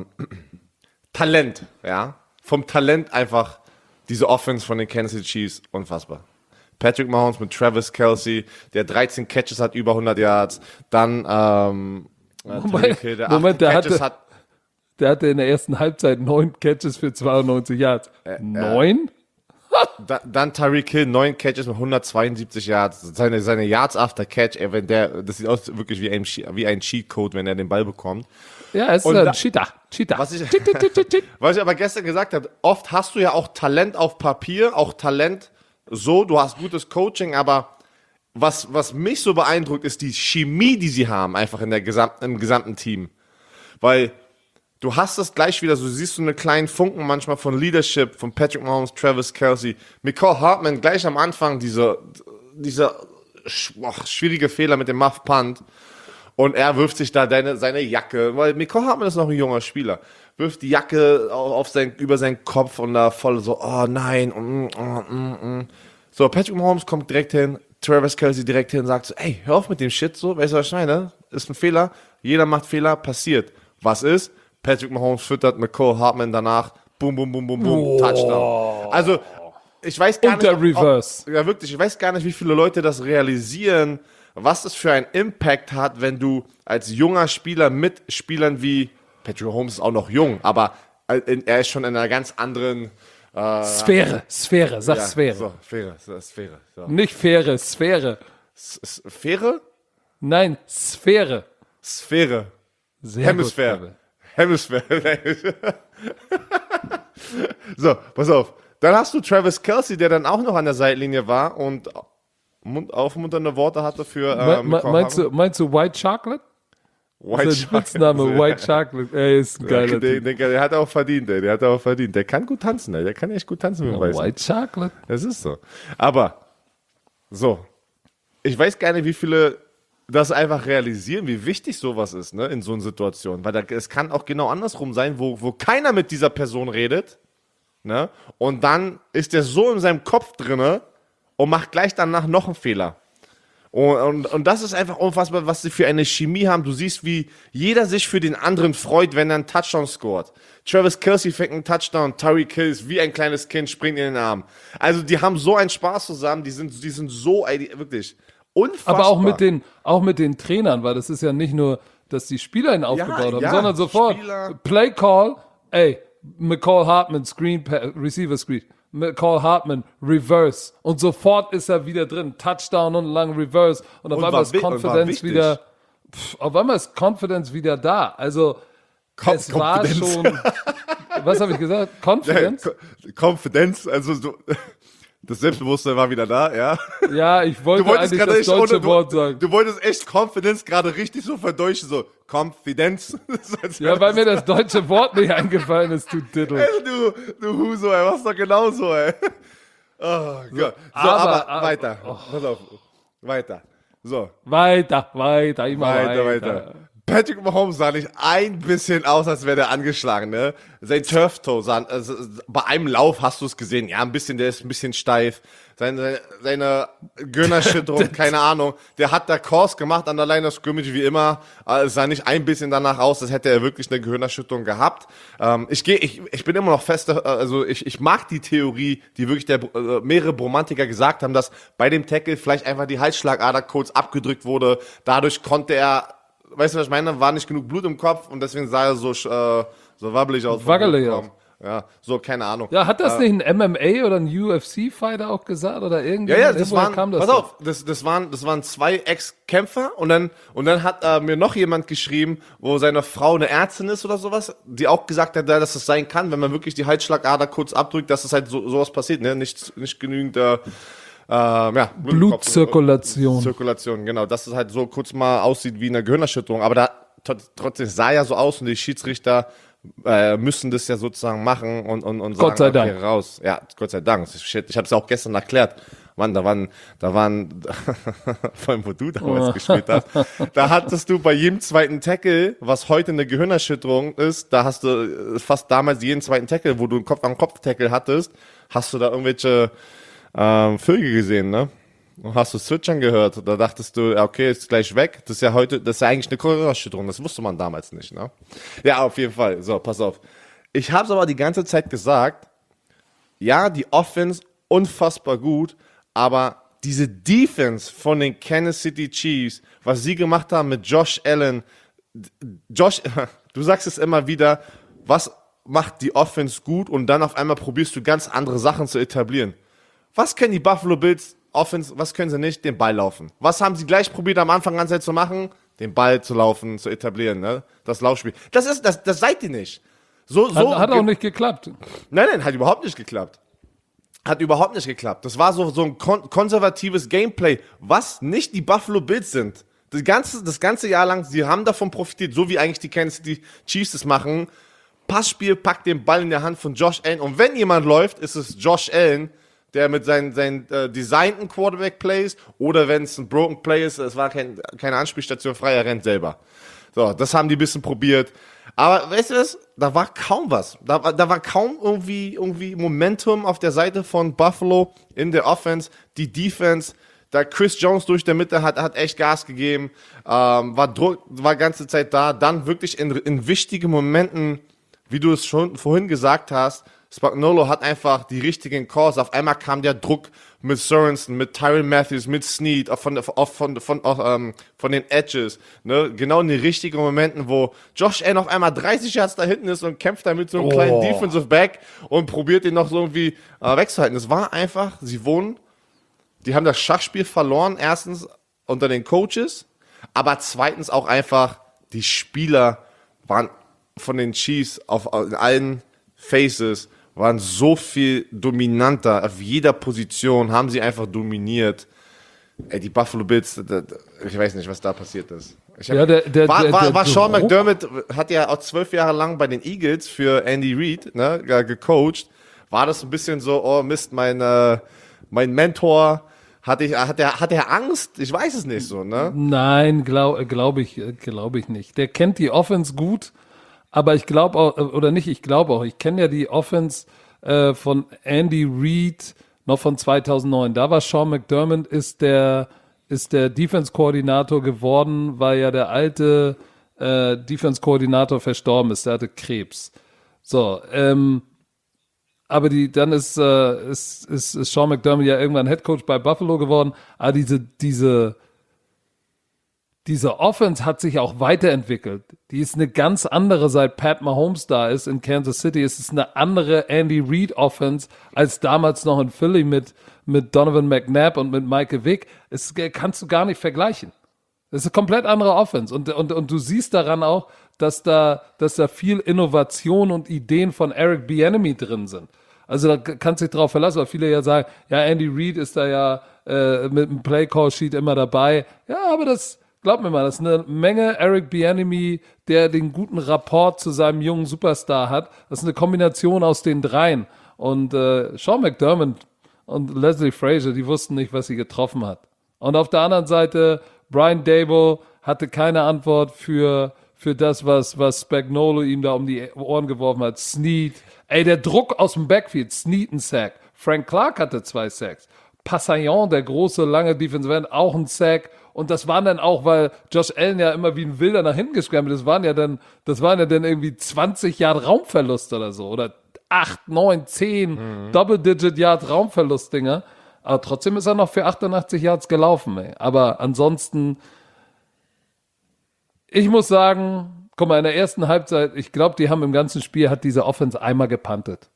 Talent, ja. Vom Talent einfach diese Offense von den Kansas City Chiefs, unfassbar. Patrick Mahomes mit Travis Kelce, der dreizehn Catches hat, über hundert Yards. Dann, ähm, äh, Moment, Tyreek Hill, der Moment, acht der Catches hatte- hat. Der hatte in der ersten Halbzeit neun Catches für zweiundneunzig Yards. Neun? Da, dann Tyreek Hill, neun Catches mit hundertzweiundsiebzig Yards. Seine, seine Yards after Catch, ey, wenn der, das sieht aus wirklich wie ein, Che- wie ein Cheatcode, wenn er den Ball bekommt. Ja, es ist Und ein da- Cheetah. Cheetah. Was ich, Cheat, cheat, cheat, cheat, cheat. was ich aber gestern gesagt habe, oft hast du ja auch Talent auf Papier, auch Talent so, du hast gutes Coaching, aber was, was mich so beeindruckt, ist die Chemie, die sie haben, einfach in der gesamten, im gesamten Team. Weil du hast das gleich wieder, so du siehst so eine kleinen Funken manchmal von Leadership, von Patrick Mahomes, Travis Kelce, McCall Hartman gleich am Anfang, diese, dieser sch- boah, schwierige Fehler mit dem Muff Punt. Und er wirft sich da deine, seine Jacke, weil McCall Hartman ist noch ein junger Spieler, wirft die Jacke auf auf sein, über seinen Kopf und da voll so, oh nein, mm, mm, mm, mm. So, Patrick Mahomes kommt direkt hin, Travis Kelce direkt hin und sagt so, ey, hör auf mit dem Shit, so, weißt du was ich meine? Ist ein Fehler, jeder macht Fehler, passiert. Was ist? Patrick Mahomes füttert McCall Hartman danach, boom, boom, boom, boom, boom, Touchdown. Also, ich weiß gar Und der nicht, ob- Reverse. Ob, ja wirklich, ich weiß gar nicht, wie viele Leute das realisieren, was das für einen Impact hat, wenn du als junger Spieler mit Spielern wie, Patrick Mahomes ist auch noch jung, aber er ist schon in einer ganz anderen äh, Sphäre, Sphäre, sag ja, Sphäre. So, Sphäre, so, Sphäre. So. Nicht Fähre, Sphäre. S- Sphäre? Nein, Sphäre. Sphäre. Sehr Hemisphäre. gut. Hemisphäre. So, pass auf. Dann hast du Travis Kelce, der dann auch noch an der Seitlinie war und mund aufmunternde Worte hatte für Me äh, me McCall meinst, Hartman. du, meinst du White Chocolate? White Sein Spitzname White Chocolate. Ey, ist ein geiler den, Typ. den, der hat auch verdient, ey. Der hat auch verdient. Der kann gut tanzen, ey. Der kann echt gut tanzen mit dem Weißen. White Chocolate. Das ist so. Aber, so. Ich weiß gar nicht, wie viele das einfach realisieren, wie wichtig sowas ist, ne, in so einer Situation. Weil da, es kann auch genau andersrum sein, wo, wo keiner mit dieser Person redet, ne, und dann ist der so in seinem Kopf drinne und macht gleich danach noch einen Fehler. Und, und, und das ist einfach unfassbar, was sie für eine Chemie haben. Du siehst, wie jeder sich für den anderen freut, wenn er einen Touchdown scoret. Travis Kelce fängt einen Touchdown, Tyreek Hill ist wie ein kleines Kind, springt in den Arm. Also die haben so einen Spaß zusammen, die sind, die sind so, ey, die, wirklich unfassbar. Aber auch mit, den, auch mit den Trainern, weil das ist ja nicht nur, dass die Spieler ihn aufgebaut haben, ja, sondern sofort Spieler. Play Call, ey, McCall Hartman, Screen, Pa- Receiver Screen, McCall Hartman, Reverse und sofort ist er wieder drin, Touchdown und lang Reverse und auf Und einmal war ist wi- und war Confidence wichtig. wieder, pff, auf einmal ist Confidence wieder da, also Con- es war Confidence. schon, was habe ich gesagt? Confidence? Ja, Ko- Konfidenz, also so, Das Selbstbewusstsein war wieder da, ja. Ja, ich wollte Du wolltest eigentlich gerade das echt deutsche ohne, Wort du, sagen. du wolltest echt Confidence gerade richtig so verdeutschen, so Confidence. Ja, weil mir das deutsche Wort nicht eingefallen ist, du Diddle. Ey, du, du Huso, ey, was doch genauso, ey. Oh Gott. So, aber, aber- aber- weiter. Pass auf. Weiter. So, Weiter, weiter, immer weiter, weiter. weiter. Patrick Mahomes sah nicht ein bisschen aus, als wäre der angeschlagen, ne? Sein Turf-Toe sah, also, bei einem Lauf hast du es gesehen, ja, ein bisschen, der ist ein bisschen steif. Seine, seine Gehirnerschütterung, keine Ahnung. Der hat da Kurs gemacht an der Line of Scrimmage, wie immer. Es sah nicht ein bisschen danach aus, als hätte er wirklich eine Gehirnerschütterung gehabt. Ähm, ich gehe, ich, ich bin immer noch fest, also ich, ich mag die Theorie, die wirklich der, äh, mehrere Bromantiker gesagt haben, dass bei dem Tackle vielleicht einfach die Halsschlagader kurz abgedrückt wurde. Dadurch konnte er, weißt du, was ich meine? War nicht genug Blut im Kopf und deswegen sah er so, äh, so wabbelig aus. Wackelig aus. Ja, so, keine Ahnung. Ja, hat das äh, nicht ein M M A oder ein U F C-Fighter auch gesagt oder irgendwie? Ja, ja, das waren, kam das pass auf, das, das waren, das waren zwei Ex-Kämpfer und dann, und dann hat äh, mir noch jemand geschrieben, wo seine Frau eine Ärztin ist oder sowas, die auch gesagt hat, dass das sein kann, wenn man wirklich die Halsschlagader kurz abdrückt, dass es halt so, sowas passiert, ne, nicht, nicht genügend, äh, äh, ja, Blutzirkulation. Zirkulation, genau, dass es halt so kurz mal aussieht wie eine Gehirnerschütterung, aber da, trotzdem sah ja so aus und die Schiedsrichter Äh, müssen das ja sozusagen machen und, und, und sagen, Gott sei okay, Dank. raus. Ja, Gott sei Dank. Shit, ich habe es auch gestern erklärt. Mann, da waren, da waren, vor allem wo du damals gespielt hast, da hattest du bei jedem zweiten Tackle, was heute eine Gehirnerschütterung ist, da hast du fast damals jeden zweiten Tackle, wo du einen Kopf am Kopf-Tackle hattest, hast du da irgendwelche ähm, Vögel gesehen, ne? Und hast du Zwitschern gehört, da dachtest du, okay, ist gleich weg. Das ist ja heute, das ist ja eigentlich eine Gehirnerschütterung, das wusste man damals nicht, ne? Ja, auf jeden Fall. So, pass auf. Ich habe es aber die ganze Zeit gesagt, ja, die Offense unfassbar gut, aber diese Defense von den Kansas City Chiefs, was sie gemacht haben mit Josh Allen, Josh, du sagst es immer wieder, was macht die Offense gut und dann auf einmal probierst du ganz andere Sachen zu etablieren. Was können die Buffalo Bills Offense, was können sie nicht? Den Ball laufen. Was haben sie gleich probiert am Anfang an zu machen? Den Ball zu laufen, zu etablieren, ne? Das Laufspiel. Das ist, das, das seid ihr nicht. So, so. Hat, hat auch nicht geklappt. Nein, nein, hat überhaupt nicht geklappt. Hat überhaupt nicht geklappt. Das war so, so ein kon- konservatives Gameplay, was nicht die Buffalo Bills sind. Das ganze, das ganze Jahr lang, sie haben davon profitiert, so wie eigentlich die Kansas City Chiefs es machen. Passspiel, packt den Ball in der Hand von Josh Allen. Und wenn jemand läuft, ist es Josh Allen, der mit seinen, seinen äh, designten Quarterback-Plays oder wenn es ein Broken Play ist, es war kein, keine Anspielstation frei, er rennt selber. So, das haben die ein bisschen probiert. Aber weißt du was? Da war kaum was. Da, war- da war kaum irgendwie, irgendwie Momentum auf der Seite von Buffalo in der Offense. Die Defense, da Chris Jones durch der Mitte hat, hat echt Gas gegeben, ähm, war Druck, war ganze Zeit da. Dann wirklich in, in wichtigen Momenten, wie du es schon vorhin gesagt hast, Spagnuolo hat einfach die richtigen Calls. Auf einmal kam der Druck mit Sorensen, mit Tyrann Matthews, mit Snead, auch von, auch von, von, auch, ähm, von den Edges. Ne? Genau in den richtigen Momenten, wo Josh Allen auf einmal dreißig Yards da hinten ist und kämpft da mit so einem Oh. kleinen Defensive Back und probiert den noch so irgendwie äh, wegzuhalten. Es war einfach, sie wohnen, die haben das Schachspiel verloren, erstens unter den Coaches, aber zweitens auch einfach, die Spieler waren von den Chiefs auf, in allen Faces waren so viel dominanter, auf jeder Position haben sie einfach dominiert. Ey, die Buffalo Bills, da- da- ich weiß nicht, was da passiert ist. Ich hab, Ja, der- der- war der- war, der war Sean Druck- McDermott, hat ja auch zwölf Jahre lang bei den Eagles für Andy Reid ne, ge- gecoacht. War das ein bisschen so, oh Mist, mein, äh, mein Mentor, hat, ich, hat, er, hat er Angst? Ich weiß es nicht so, ne? Nein, glaube glaub ich, glaub ich nicht. Der kennt die Offense gut, aber ich glaube auch, oder nicht, ich glaube auch, ich kenne ja die Offense äh, von Andy Reid noch von zweitausendneun. Da war Sean McDermott, ist der, ist der Defense-Koordinator geworden, weil ja der alte äh, Defense-Koordinator verstorben ist, der hatte Krebs. So, ähm, aber die, dann ist, äh, ist, ist, ist Sean McDermott ja irgendwann Headcoach bei Buffalo geworden. Aber diese, diese, diese Offense hat sich auch weiterentwickelt. Die ist eine ganz andere, seit Pat Mahomes da ist in Kansas City. Es ist eine andere Andy Reid Offense als damals noch in Philly mit, mit Donovan McNabb und mit Michael Vick. Es kannst du gar nicht vergleichen. Das ist eine komplett andere Offense. Und, und, und du siehst daran auch, dass da, dass da viel Innovation und Ideen von Eric Bieniemy drin sind. Also da kannst du dich drauf verlassen, weil viele ja sagen, ja, Andy Reid ist da ja äh, mit dem Play-Call-Sheet immer dabei. Ja, aber das, glaub mir mal, das ist eine Menge Eric Bieniemy, der den guten Rapport zu seinem jungen Superstar hat. Das ist eine Kombination aus den dreien. Und äh, Sean McDermott und Leslie Frazier, die wussten nicht, was sie getroffen hat. Und auf der anderen Seite, Brian Daboll hatte keine Antwort für, für das, was, was Spagnuolo ihm da um die Ohren geworfen hat. Snead, ey, der Druck aus dem Backfield, Snead ein Sack. Frank Clark hatte zwei Sacks. Passaillon, der große, lange Defensive End, auch ein Sack. Und das waren dann auch, weil Josh Allen ja immer wie ein Wilder nach hinten gescrambled ist, das waren ja dann, das waren ja dann irgendwie zwanzig Yard Raumverlust oder so. Oder acht, neun, zehn mhm. Double-Digit Yard Raumverlust-Dinger. Aber trotzdem ist er noch für achtundachtzig Yards gelaufen, ey. Aber ansonsten, ich muss sagen, guck mal, in der ersten Halbzeit, ich glaube, die haben im ganzen Spiel, hat diese Offense einmal gepuntet.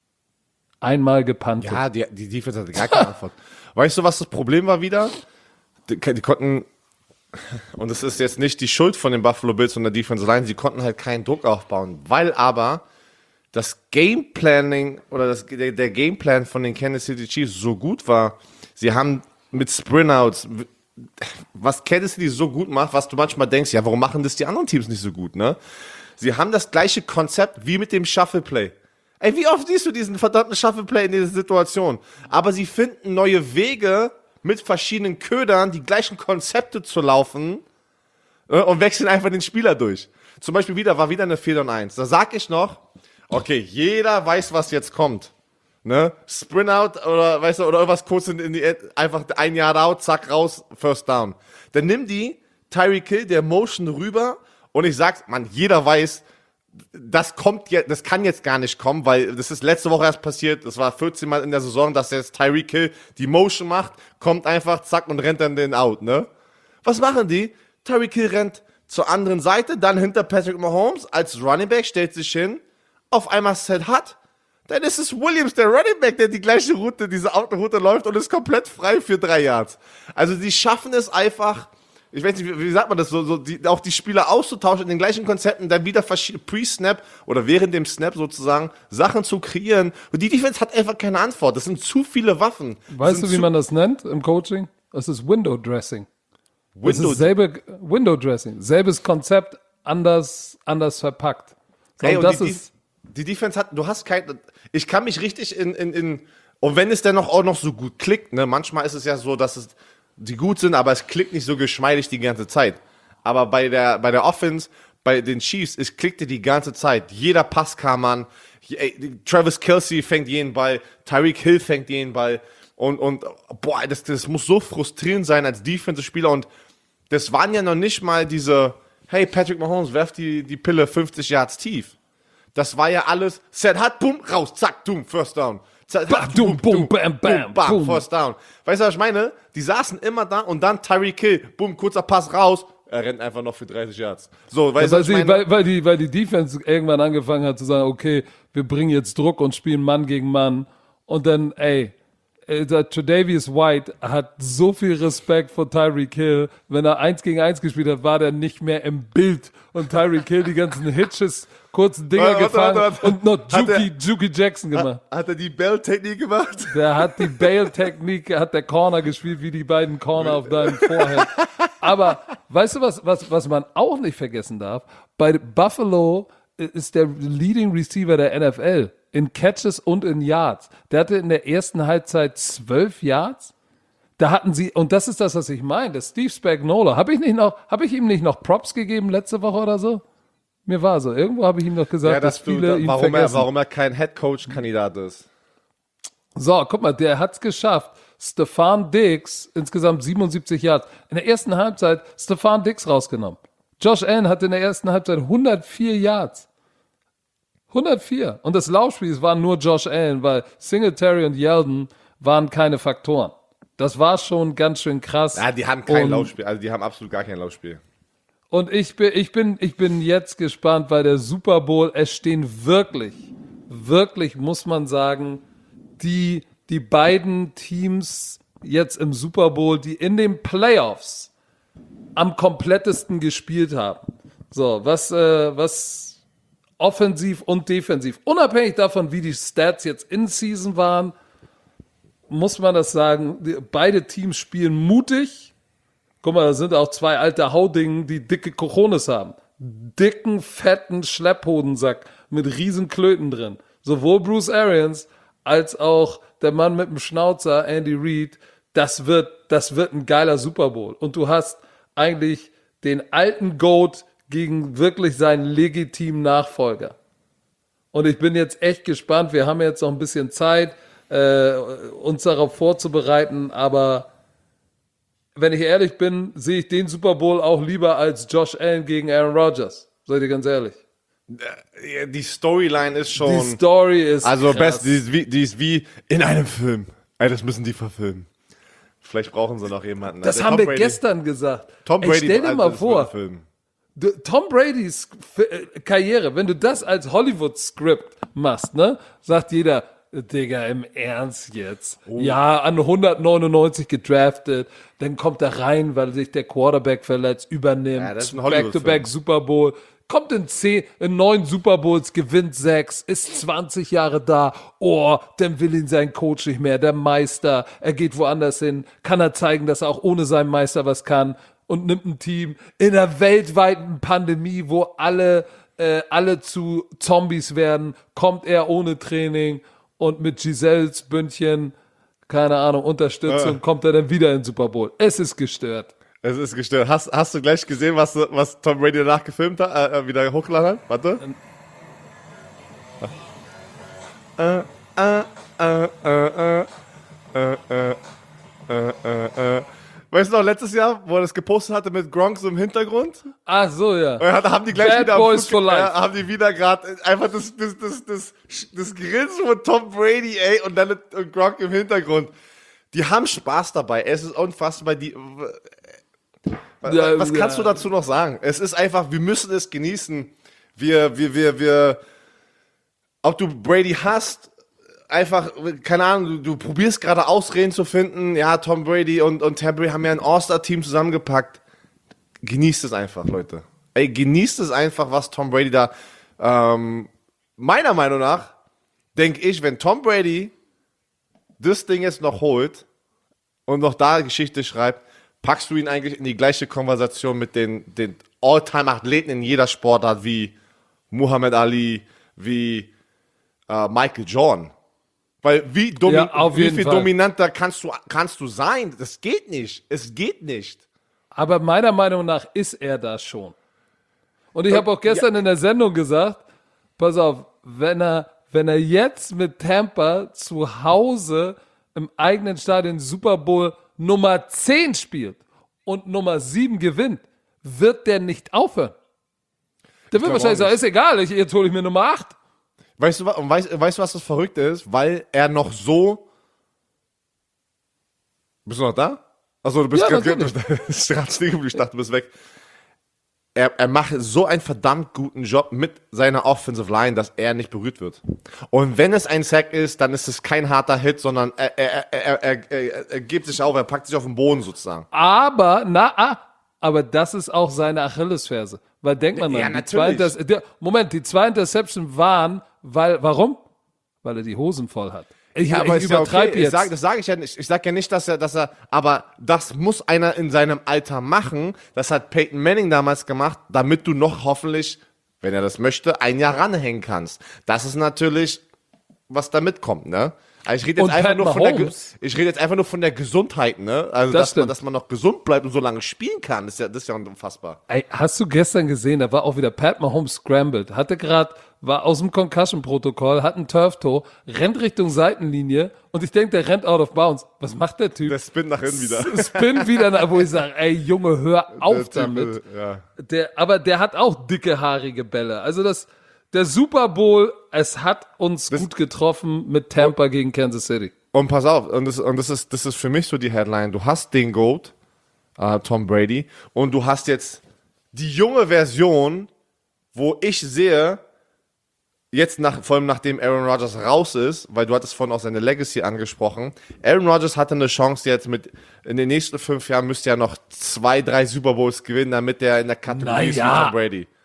Einmal gepuntet. Ja, die, die Defense hatte gar keine Antwort. Weißt du, was das Problem war wieder? Die, die konnten, und das ist jetzt nicht die Schuld von den Buffalo Bills und der Defense Line, sie konnten halt keinen Druck aufbauen, weil aber das Gameplanning oder das, der, der Gameplan von den Kansas City Chiefs so gut war. Sie haben mit Sprintouts, was Kansas City so gut macht, was du manchmal denkst, ja, warum machen das die anderen Teams nicht so gut, ne? Sie haben das gleiche Konzept wie mit dem Shuffle Play. Ey, wie oft siehst du diesen verdammten Shuffle Play in dieser Situation? Aber sie finden neue Wege, mit verschiedenen Ködern die gleichen Konzepte zu laufen äh, und wechseln einfach den Spieler durch. Zum Beispiel wieder, war wieder eine vier und eins. Da sag ich noch, okay, jeder weiß, was jetzt kommt. Ne? Sprint out oder, weißt du, oder irgendwas kurz in, in die, einfach ein Yard out, zack, raus, First Down. Dann nimm die, Tyreek Hill, der Motion rüber und ich sag, man, jeder weiß, das kommt jetzt, das kann jetzt gar nicht kommen, weil das ist letzte Woche erst passiert, das war vierzehn Mal in der Saison, dass jetzt Tyreek Hill die Motion macht, kommt einfach, zack, und rennt dann den out, ne? Was machen die? Tyreek Hill rennt zur anderen Seite, dann hinter Patrick Mahomes, als Running Back stellt sich hin, auf einmal Set hat, dann ist es Williams, der Running Back, der die gleiche Route, diese Route läuft und ist komplett frei für drei Yards. Also die schaffen es einfach, ich weiß nicht, wie, wie sagt man das, so, so die, auch die Spieler auszutauschen in den gleichen Konzepten, dann wieder verschiedene Pre-Snap oder während dem Snap sozusagen Sachen zu kreieren. Und die Defense hat einfach keine Antwort. Das sind zu viele Waffen. Weißt du, wie man das nennt im Coaching? Das ist Window Dressing. Window das ist selbe Window Dressing. Selbes Konzept, anders, anders verpackt. So, hey, und und das die, ist die Defense hat, du hast kein, ich kann mich richtig in, in, in, und wenn es dann noch, auch noch so gut klickt, ne, manchmal ist es ja so, dass es, die gut sind, aber es klickt nicht so geschmeidig die ganze Zeit. Aber bei der, bei der Offense, bei den Chiefs, es klickte die ganze Zeit. Jeder Pass kam an. Ey, Travis Kelce fängt jeden Ball. Tyreek Hill fängt jeden Ball. Und, und boah, das, das muss so frustrierend sein als Defensive-Spieler. Und das waren ja noch nicht mal diese, hey, Patrick Mahomes, werf die, die Pille fünfzig Yards tief. Das war ja alles, Set hat, boom, raus, zack, boom, First Down. Bam, boom, boom, bam, bam, bam, boom. First Down. Weißt du, was ich meine? Die saßen immer da und dann Tyreek Hill, boom, kurzer Pass raus, er rennt einfach noch für dreißig Yards. So, weißt ja, du, was weil, ich sie, meine? weil, weil, die, weil die Defense irgendwann angefangen hat zu sagen, okay, wir bringen jetzt Druck und spielen Mann gegen Mann. Und dann, ey, der Tre'Davious White hat so viel Respekt vor Tyreek Hill. Wenn er eins gegen eins gespielt hat, war der nicht mehr im Bild. Und Tyreek Hill die ganzen Hitches, kurzen Dinger Warte, gefahren warte, warte. und noch Hat Juki, Juki Jackson gemacht. Hat, hat er die Bell-Technik gemacht? Der hat die Bail-Technik, hat der Corner gespielt, wie die beiden Corner auf deinem Vorhand. Aber weißt du, was, was, was man auch nicht vergessen darf? Bei Buffalo ist der Leading Receiver der N F L in Catches und in Yards. Der hatte in der ersten Halbzeit zwölf Yards. Da hatten sie, und das ist das, was ich meine, das Steve Spagnuolo. Habe ich nicht noch, habe ich ihm nicht noch Props gegeben letzte Woche oder so? Mir war so. Irgendwo habe ich ihm noch gesagt, Ja, dass dass viele du, ihn warum, er, vergessen. warum er kein Head-Coach-Kandidat ist. So, guck mal, der hat's geschafft. Stefan Diggs, insgesamt siebenundsiebzig Yards. In der ersten Halbzeit Stefan Diggs rausgenommen. Josh Allen hatte in der ersten Halbzeit hundertvier Yards. hundertvier. Und das Laufspiel war nur Josh Allen, weil Singletary und Yeldon waren keine Faktoren. Das war schon ganz schön krass. Ja, die haben kein und, Laufspiel, also die haben absolut gar kein Laufspiel. Und ich bin, ich bin, ich bin jetzt gespannt, weil der Super Bowl, es stehen wirklich, wirklich, muss man sagen, die, die beiden Teams jetzt im Super Bowl, die in den Playoffs am komplettesten gespielt haben. So, was, äh, was offensiv und defensiv. Unabhängig davon, wie die Stats jetzt in Season waren, muss man das sagen, die, beide Teams spielen mutig. Guck mal, da sind auch zwei alte Haudingen, die dicke Cojones haben. Dicken, fetten Schlepphodensack mit riesen Klöten drin. Sowohl Bruce Arians als auch der Mann mit dem Schnauzer, Andy Reid. Das wird, das wird ein geiler Super Bowl. Und du hast eigentlich den alten GOAT gegen wirklich seinen legitimen Nachfolger. Und ich bin jetzt echt gespannt. Wir haben jetzt noch ein bisschen Zeit, äh, uns darauf vorzubereiten. Aber wenn ich ehrlich bin, sehe ich den Super Bowl auch lieber als Josh Allen gegen Aaron Rodgers. Seid ihr ganz ehrlich? Die Storyline ist schon... Die Story ist Also krass. best, die, ist wie, die ist wie in einem Film. Ey, das müssen die verfilmen. Vielleicht brauchen sie noch jemanden. Das Der haben Tom wir Brady, gestern gesagt. Tom Ey, Brady, stell dir also, mal das vor, wird ein Film. du, Tom Bradys F- äh, Karriere, wenn du das als Hollywood-Script machst, ne, sagt jeder, Digga, im Ernst jetzt. Oh. Ja, an hundertneunundneunzig gedraftet, dann kommt er rein, weil sich der Quarterback verletzt, übernimmt, Ja, das ist ein Hollywood-Film. Back-to-Back Super Bowl, kommt in zehn, in neun Super Bowls, gewinnt sechs, ist zwanzig Jahre da, oh, dann will ihn sein Coach nicht mehr, der Meister, er geht woanders hin, kann er zeigen, dass er auch ohne seinen Meister was kann und nimmt ein Team in einer weltweiten Pandemie, wo alle, äh, alle zu Zombies werden, kommt er ohne Training und mit Giselles Bündchen, keine Ahnung, Unterstützung, Ja. kommt er dann wieder in den Super Bowl. Es ist gestört. Es ist gestört. Hast, hast du gleich gesehen, was, was Tom Brady danach gefilmt hat, äh, wieder hochgeladen hat? Warte. Äh, äh, äh, äh, äh, äh, äh, äh, äh. Weißt du noch, letztes Jahr, wo er das gepostet hatte mit Gronk so im Hintergrund? Ach so, ja. Und dann haben die gleich Bad wieder am Boys Flug- for life. Ja, haben die wieder gerade einfach das, das, das, das, das Grinsen von Tom Brady, ey, und dann und Gronk im Hintergrund. Die haben Spaß dabei. Es ist unfassbar. Die, Ja, was kannst ja. du dazu noch sagen? Es ist einfach, wir müssen es genießen. Wir, wir, wir, wir, ob du Brady hast, einfach, keine Ahnung, du, du probierst gerade Ausreden zu finden. Ja, Tom Brady und, und Tampa Bay haben ja ein All-Star-Team zusammengepackt. Genießt es einfach, Leute. Ey, genießt es einfach, was Tom Brady da, ähm, meiner Meinung nach, denke ich, wenn Tom Brady das Ding jetzt noch holt und noch da Geschichte schreibt, packst du ihn eigentlich in die gleiche Konversation mit den, den All-Time-Athleten in jeder Sportart wie Muhammad Ali, wie äh, Michael Jordan. Weil wie, domi- Ja, auf wie jeden viel Fall. dominanter kannst du, kannst du sein? Das geht nicht. Es geht nicht. Aber meiner Meinung nach ist er das schon. Und ich habe auch gestern in der Sendung gesagt, pass auf, wenn er, wenn er jetzt mit Tampa zu Hause im eigenen Stadion Super Bowl Nummer zehn spielt und Nummer sieben gewinnt, wird der nicht aufhören. Der wird glaub wahrscheinlich auch sagen, ist egal, ich, jetzt hole ich mir Nummer acht. Weißt du, wa- und weißt, weißt du, was das Verrückte ist? Weil er noch so. Bist du noch da? Achso, du bist Ja, gerade natürlich. gerade stehen geblieben. Ich dachte, du bist weg. Er, er macht so einen verdammt guten Job mit seiner Offensive Line, dass er nicht berührt wird. Und wenn es ein Sack ist, dann ist es kein harter Hit, sondern er, er, er, er, er, er gibt sich auf, er packt sich auf den Boden sozusagen. Aber, na, ah, aber das ist auch seine Achillesferse. Weil denkt man Ja, mal, die zwei natürlich. Inter- der, Moment, die zwei Interception waren, weil, warum? Weil er die Hosen voll hat. Ich, Ja, aber ich ist ja übertreibe okay. Ich jetzt. sag, das sage ich ja nicht. Ich sage ja nicht, dass er, dass er, aber das muss einer in seinem Alter machen. Das hat Peyton Manning damals gemacht, damit du noch hoffentlich, wenn er das möchte, ein Jahr ranhängen kannst. Das ist natürlich, was da mitkommt, ne? Also ich rede jetzt Und einfach Pat nur von der, Ge- Mahomes. ich rede jetzt einfach nur von der Gesundheit, ne? Also Das dass man, stimmt. dass man noch gesund bleibt und so lange spielen kann, das ist ja, das ist ja unfassbar. Ey, hast du gestern gesehen, da war auch wieder Pat Mahomes scrambled, hatte gerade, war aus dem Concussion-Protokoll, hat einen Turf-Toe, rennt Richtung Seitenlinie und ich denke, der rennt out of bounds. Was macht der Typ? Der Spin nach innen wieder. Spin wieder, nach, wo ich sage, ey Junge, hör auf Der Typ, damit. äh, Ja. Der, aber der hat auch dicke, haarige Bälle. Also das, der Super Bowl, es hat uns gut getroffen mit Tampa gegen Kansas City. Und pass auf, und, das, und das, ist, das ist für mich so die Headline. Du hast den GOAT, äh, Tom Brady, und du hast jetzt die junge Version, wo ich sehe, jetzt nach, vor allem nachdem Aaron Rodgers raus ist, weil du hattest vorhin auch seine Legacy angesprochen. Aaron Rodgers hatte eine Chance jetzt mit, in den nächsten fünf Jahren müsste er noch zwei, drei Super Bowls gewinnen, damit er in der Kategorie ist wie Naja. Tom Brady.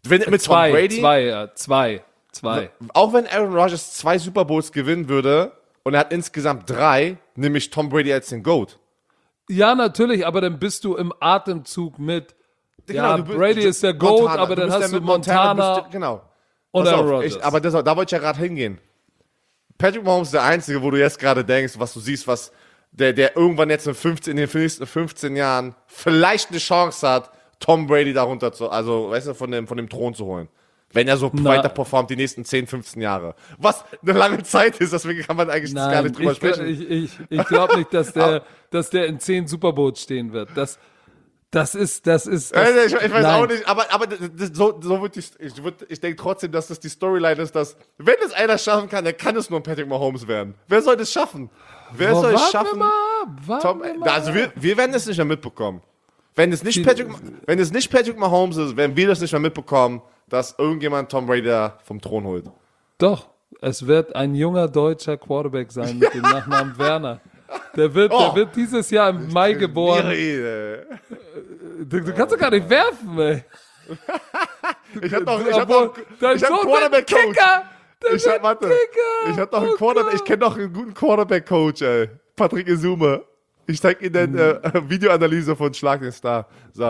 Wenn, mit zwei, Tom Brady, zwei, ja, zwei, zwei. auch wenn Aaron Rodgers zwei Super Bowls gewinnen würde und er hat insgesamt drei, nehme ich Tom Brady als den GOAT. Ja, natürlich, aber dann bist du im Atemzug mit, Genau, ja, du bist- Brady du- ist der GOAT, Montana, aber dann bist hast ja du mit Montana, bist du, genau. und Pass Aaron auf, Rodgers. ich, aber das, da wollte ich ja gerade hingehen. Patrick Mahomes ist der Einzige, wo du jetzt gerade denkst, was du siehst, was der, der irgendwann jetzt in, fünfzehn, in den nächsten fünfzehn Jahren vielleicht eine Chance hat, Tom Brady darunter zu, also, weißt du, von dem, von dem Thron zu holen. Wenn er so Na. weiter performt die nächsten zehn, fünfzehn Jahre. Was eine lange Zeit ist, deswegen kann man eigentlich das gar nicht drüber ich, sprechen. Ich, ich, ich glaube nicht, dass der, dass der in zehn Super Bowls stehen wird. Das, das ist, das ist. Das, Äh, ich, ich weiß nein. auch nicht, aber, aber das, das, so, so wird ich, ich, würd, ich denke trotzdem, dass das die Storyline ist, dass, wenn es einer schaffen kann, dann kann es nur Patrick Mahomes werden. Wer soll das schaffen? Wer Boah, soll es warten schaffen? Wir mal ab, warten Tom, wir mal also ab. wir, wir werden es nicht mehr mitbekommen. Wenn es nicht Patrick, wenn es nicht Patrick Mahomes ist, werden wir das nicht mehr mitbekommen, dass irgendjemand Tom Brady da vom Thron holt. Doch, es wird ein junger deutscher Quarterback sein mit dem Nachnamen Werner. Der wird, Oh. der wird dieses Jahr im Mai geboren. Ihre, Du, du kannst doch gar nicht werfen, ey. ich hab doch, ich hab Obwohl, doch, dein ich hab Sohn einen wird ein Quarterback-Coach. Kicker. Der Ich wird hab, warte, Kicker. ich hab doch einen Oh Quarterback, Gott. ich kenne doch einen guten Quarterback-Coach, ey. Patrick Izuma. Ich zeig Ihnen eine äh, Videoanalyse von Schlag den Star. So.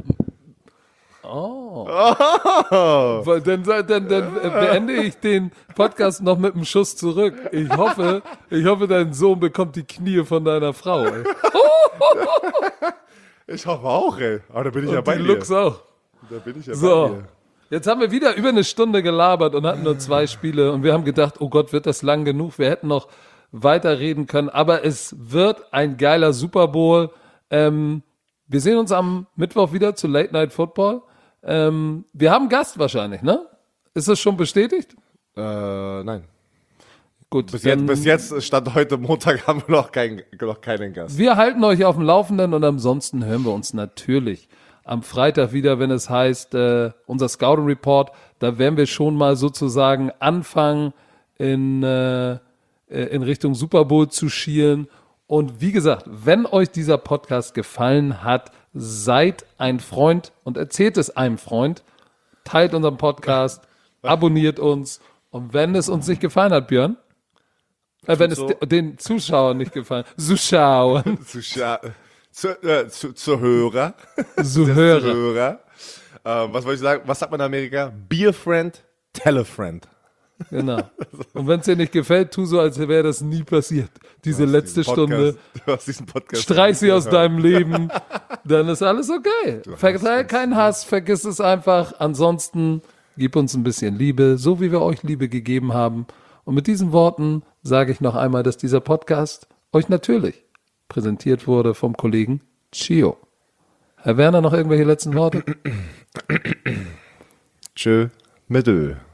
Oh. Oh. Weil Dann, dann, dann äh, beende ich den Podcast noch mit einem Schuss zurück. Ich hoffe, ich hoffe, dein Sohn bekommt die Knie von deiner Frau. Ey. Ich hoffe auch, ey. Aber da bin ich ja Und bei die dir. Lux auch. Da bin ich ja bei So, dir. jetzt haben wir wieder über eine Stunde gelabert und hatten nur zwei Spiele. Und wir haben gedacht, oh Gott, wird das lang genug? Wir hätten noch weiterreden können. Aber es wird ein geiler Super Bowl. Ähm, wir sehen uns am Mittwoch wieder zu Late Night Football. Ähm, wir haben einen Gast wahrscheinlich, ne? Ist das schon bestätigt? Äh, nein. Gut, Bis dann- jetzt, bis jetzt, stand heute Montag, haben wir noch, kein, noch keinen Gast. Wir halten euch auf dem Laufenden und ansonsten hören wir uns natürlich am Freitag wieder, wenn es heißt, äh, unser Scouting Report. Da werden wir schon mal sozusagen anfangen, in, äh, in Richtung Super Bowl zu schielen. Und wie gesagt, wenn euch dieser Podcast gefallen hat, seid ein Freund und erzählt es einem Freund, teilt unseren Podcast, abonniert uns. Und wenn es uns nicht gefallen hat, Björn, äh, wenn es so. de- den Zuschauern nicht gefallen, Zuschauern, Zu, scha- zu, äh, zu, zu Hörer. Zuhörer. Hörer. Ähm, was wollte ich sagen? Was sagt man in Amerika? Be a friend, tell a friend. Genau. Und wenn es dir nicht gefällt, tu so, als wäre das nie passiert. Diese letzte Diesen Stunde, Podcast- Du hast diesen Podcast. streich sie aus gehört. deinem Leben, dann ist alles okay. Verteil keinen Hass, vergiss es einfach. Ansonsten gib uns ein bisschen Liebe, so wie wir euch Liebe gegeben haben. Und mit diesen Worten sage ich noch einmal, dass dieser Podcast euch natürlich präsentiert wurde vom Kollegen Chio. Herr Werner, noch irgendwelche letzten Worte? Tschö, mit Ö.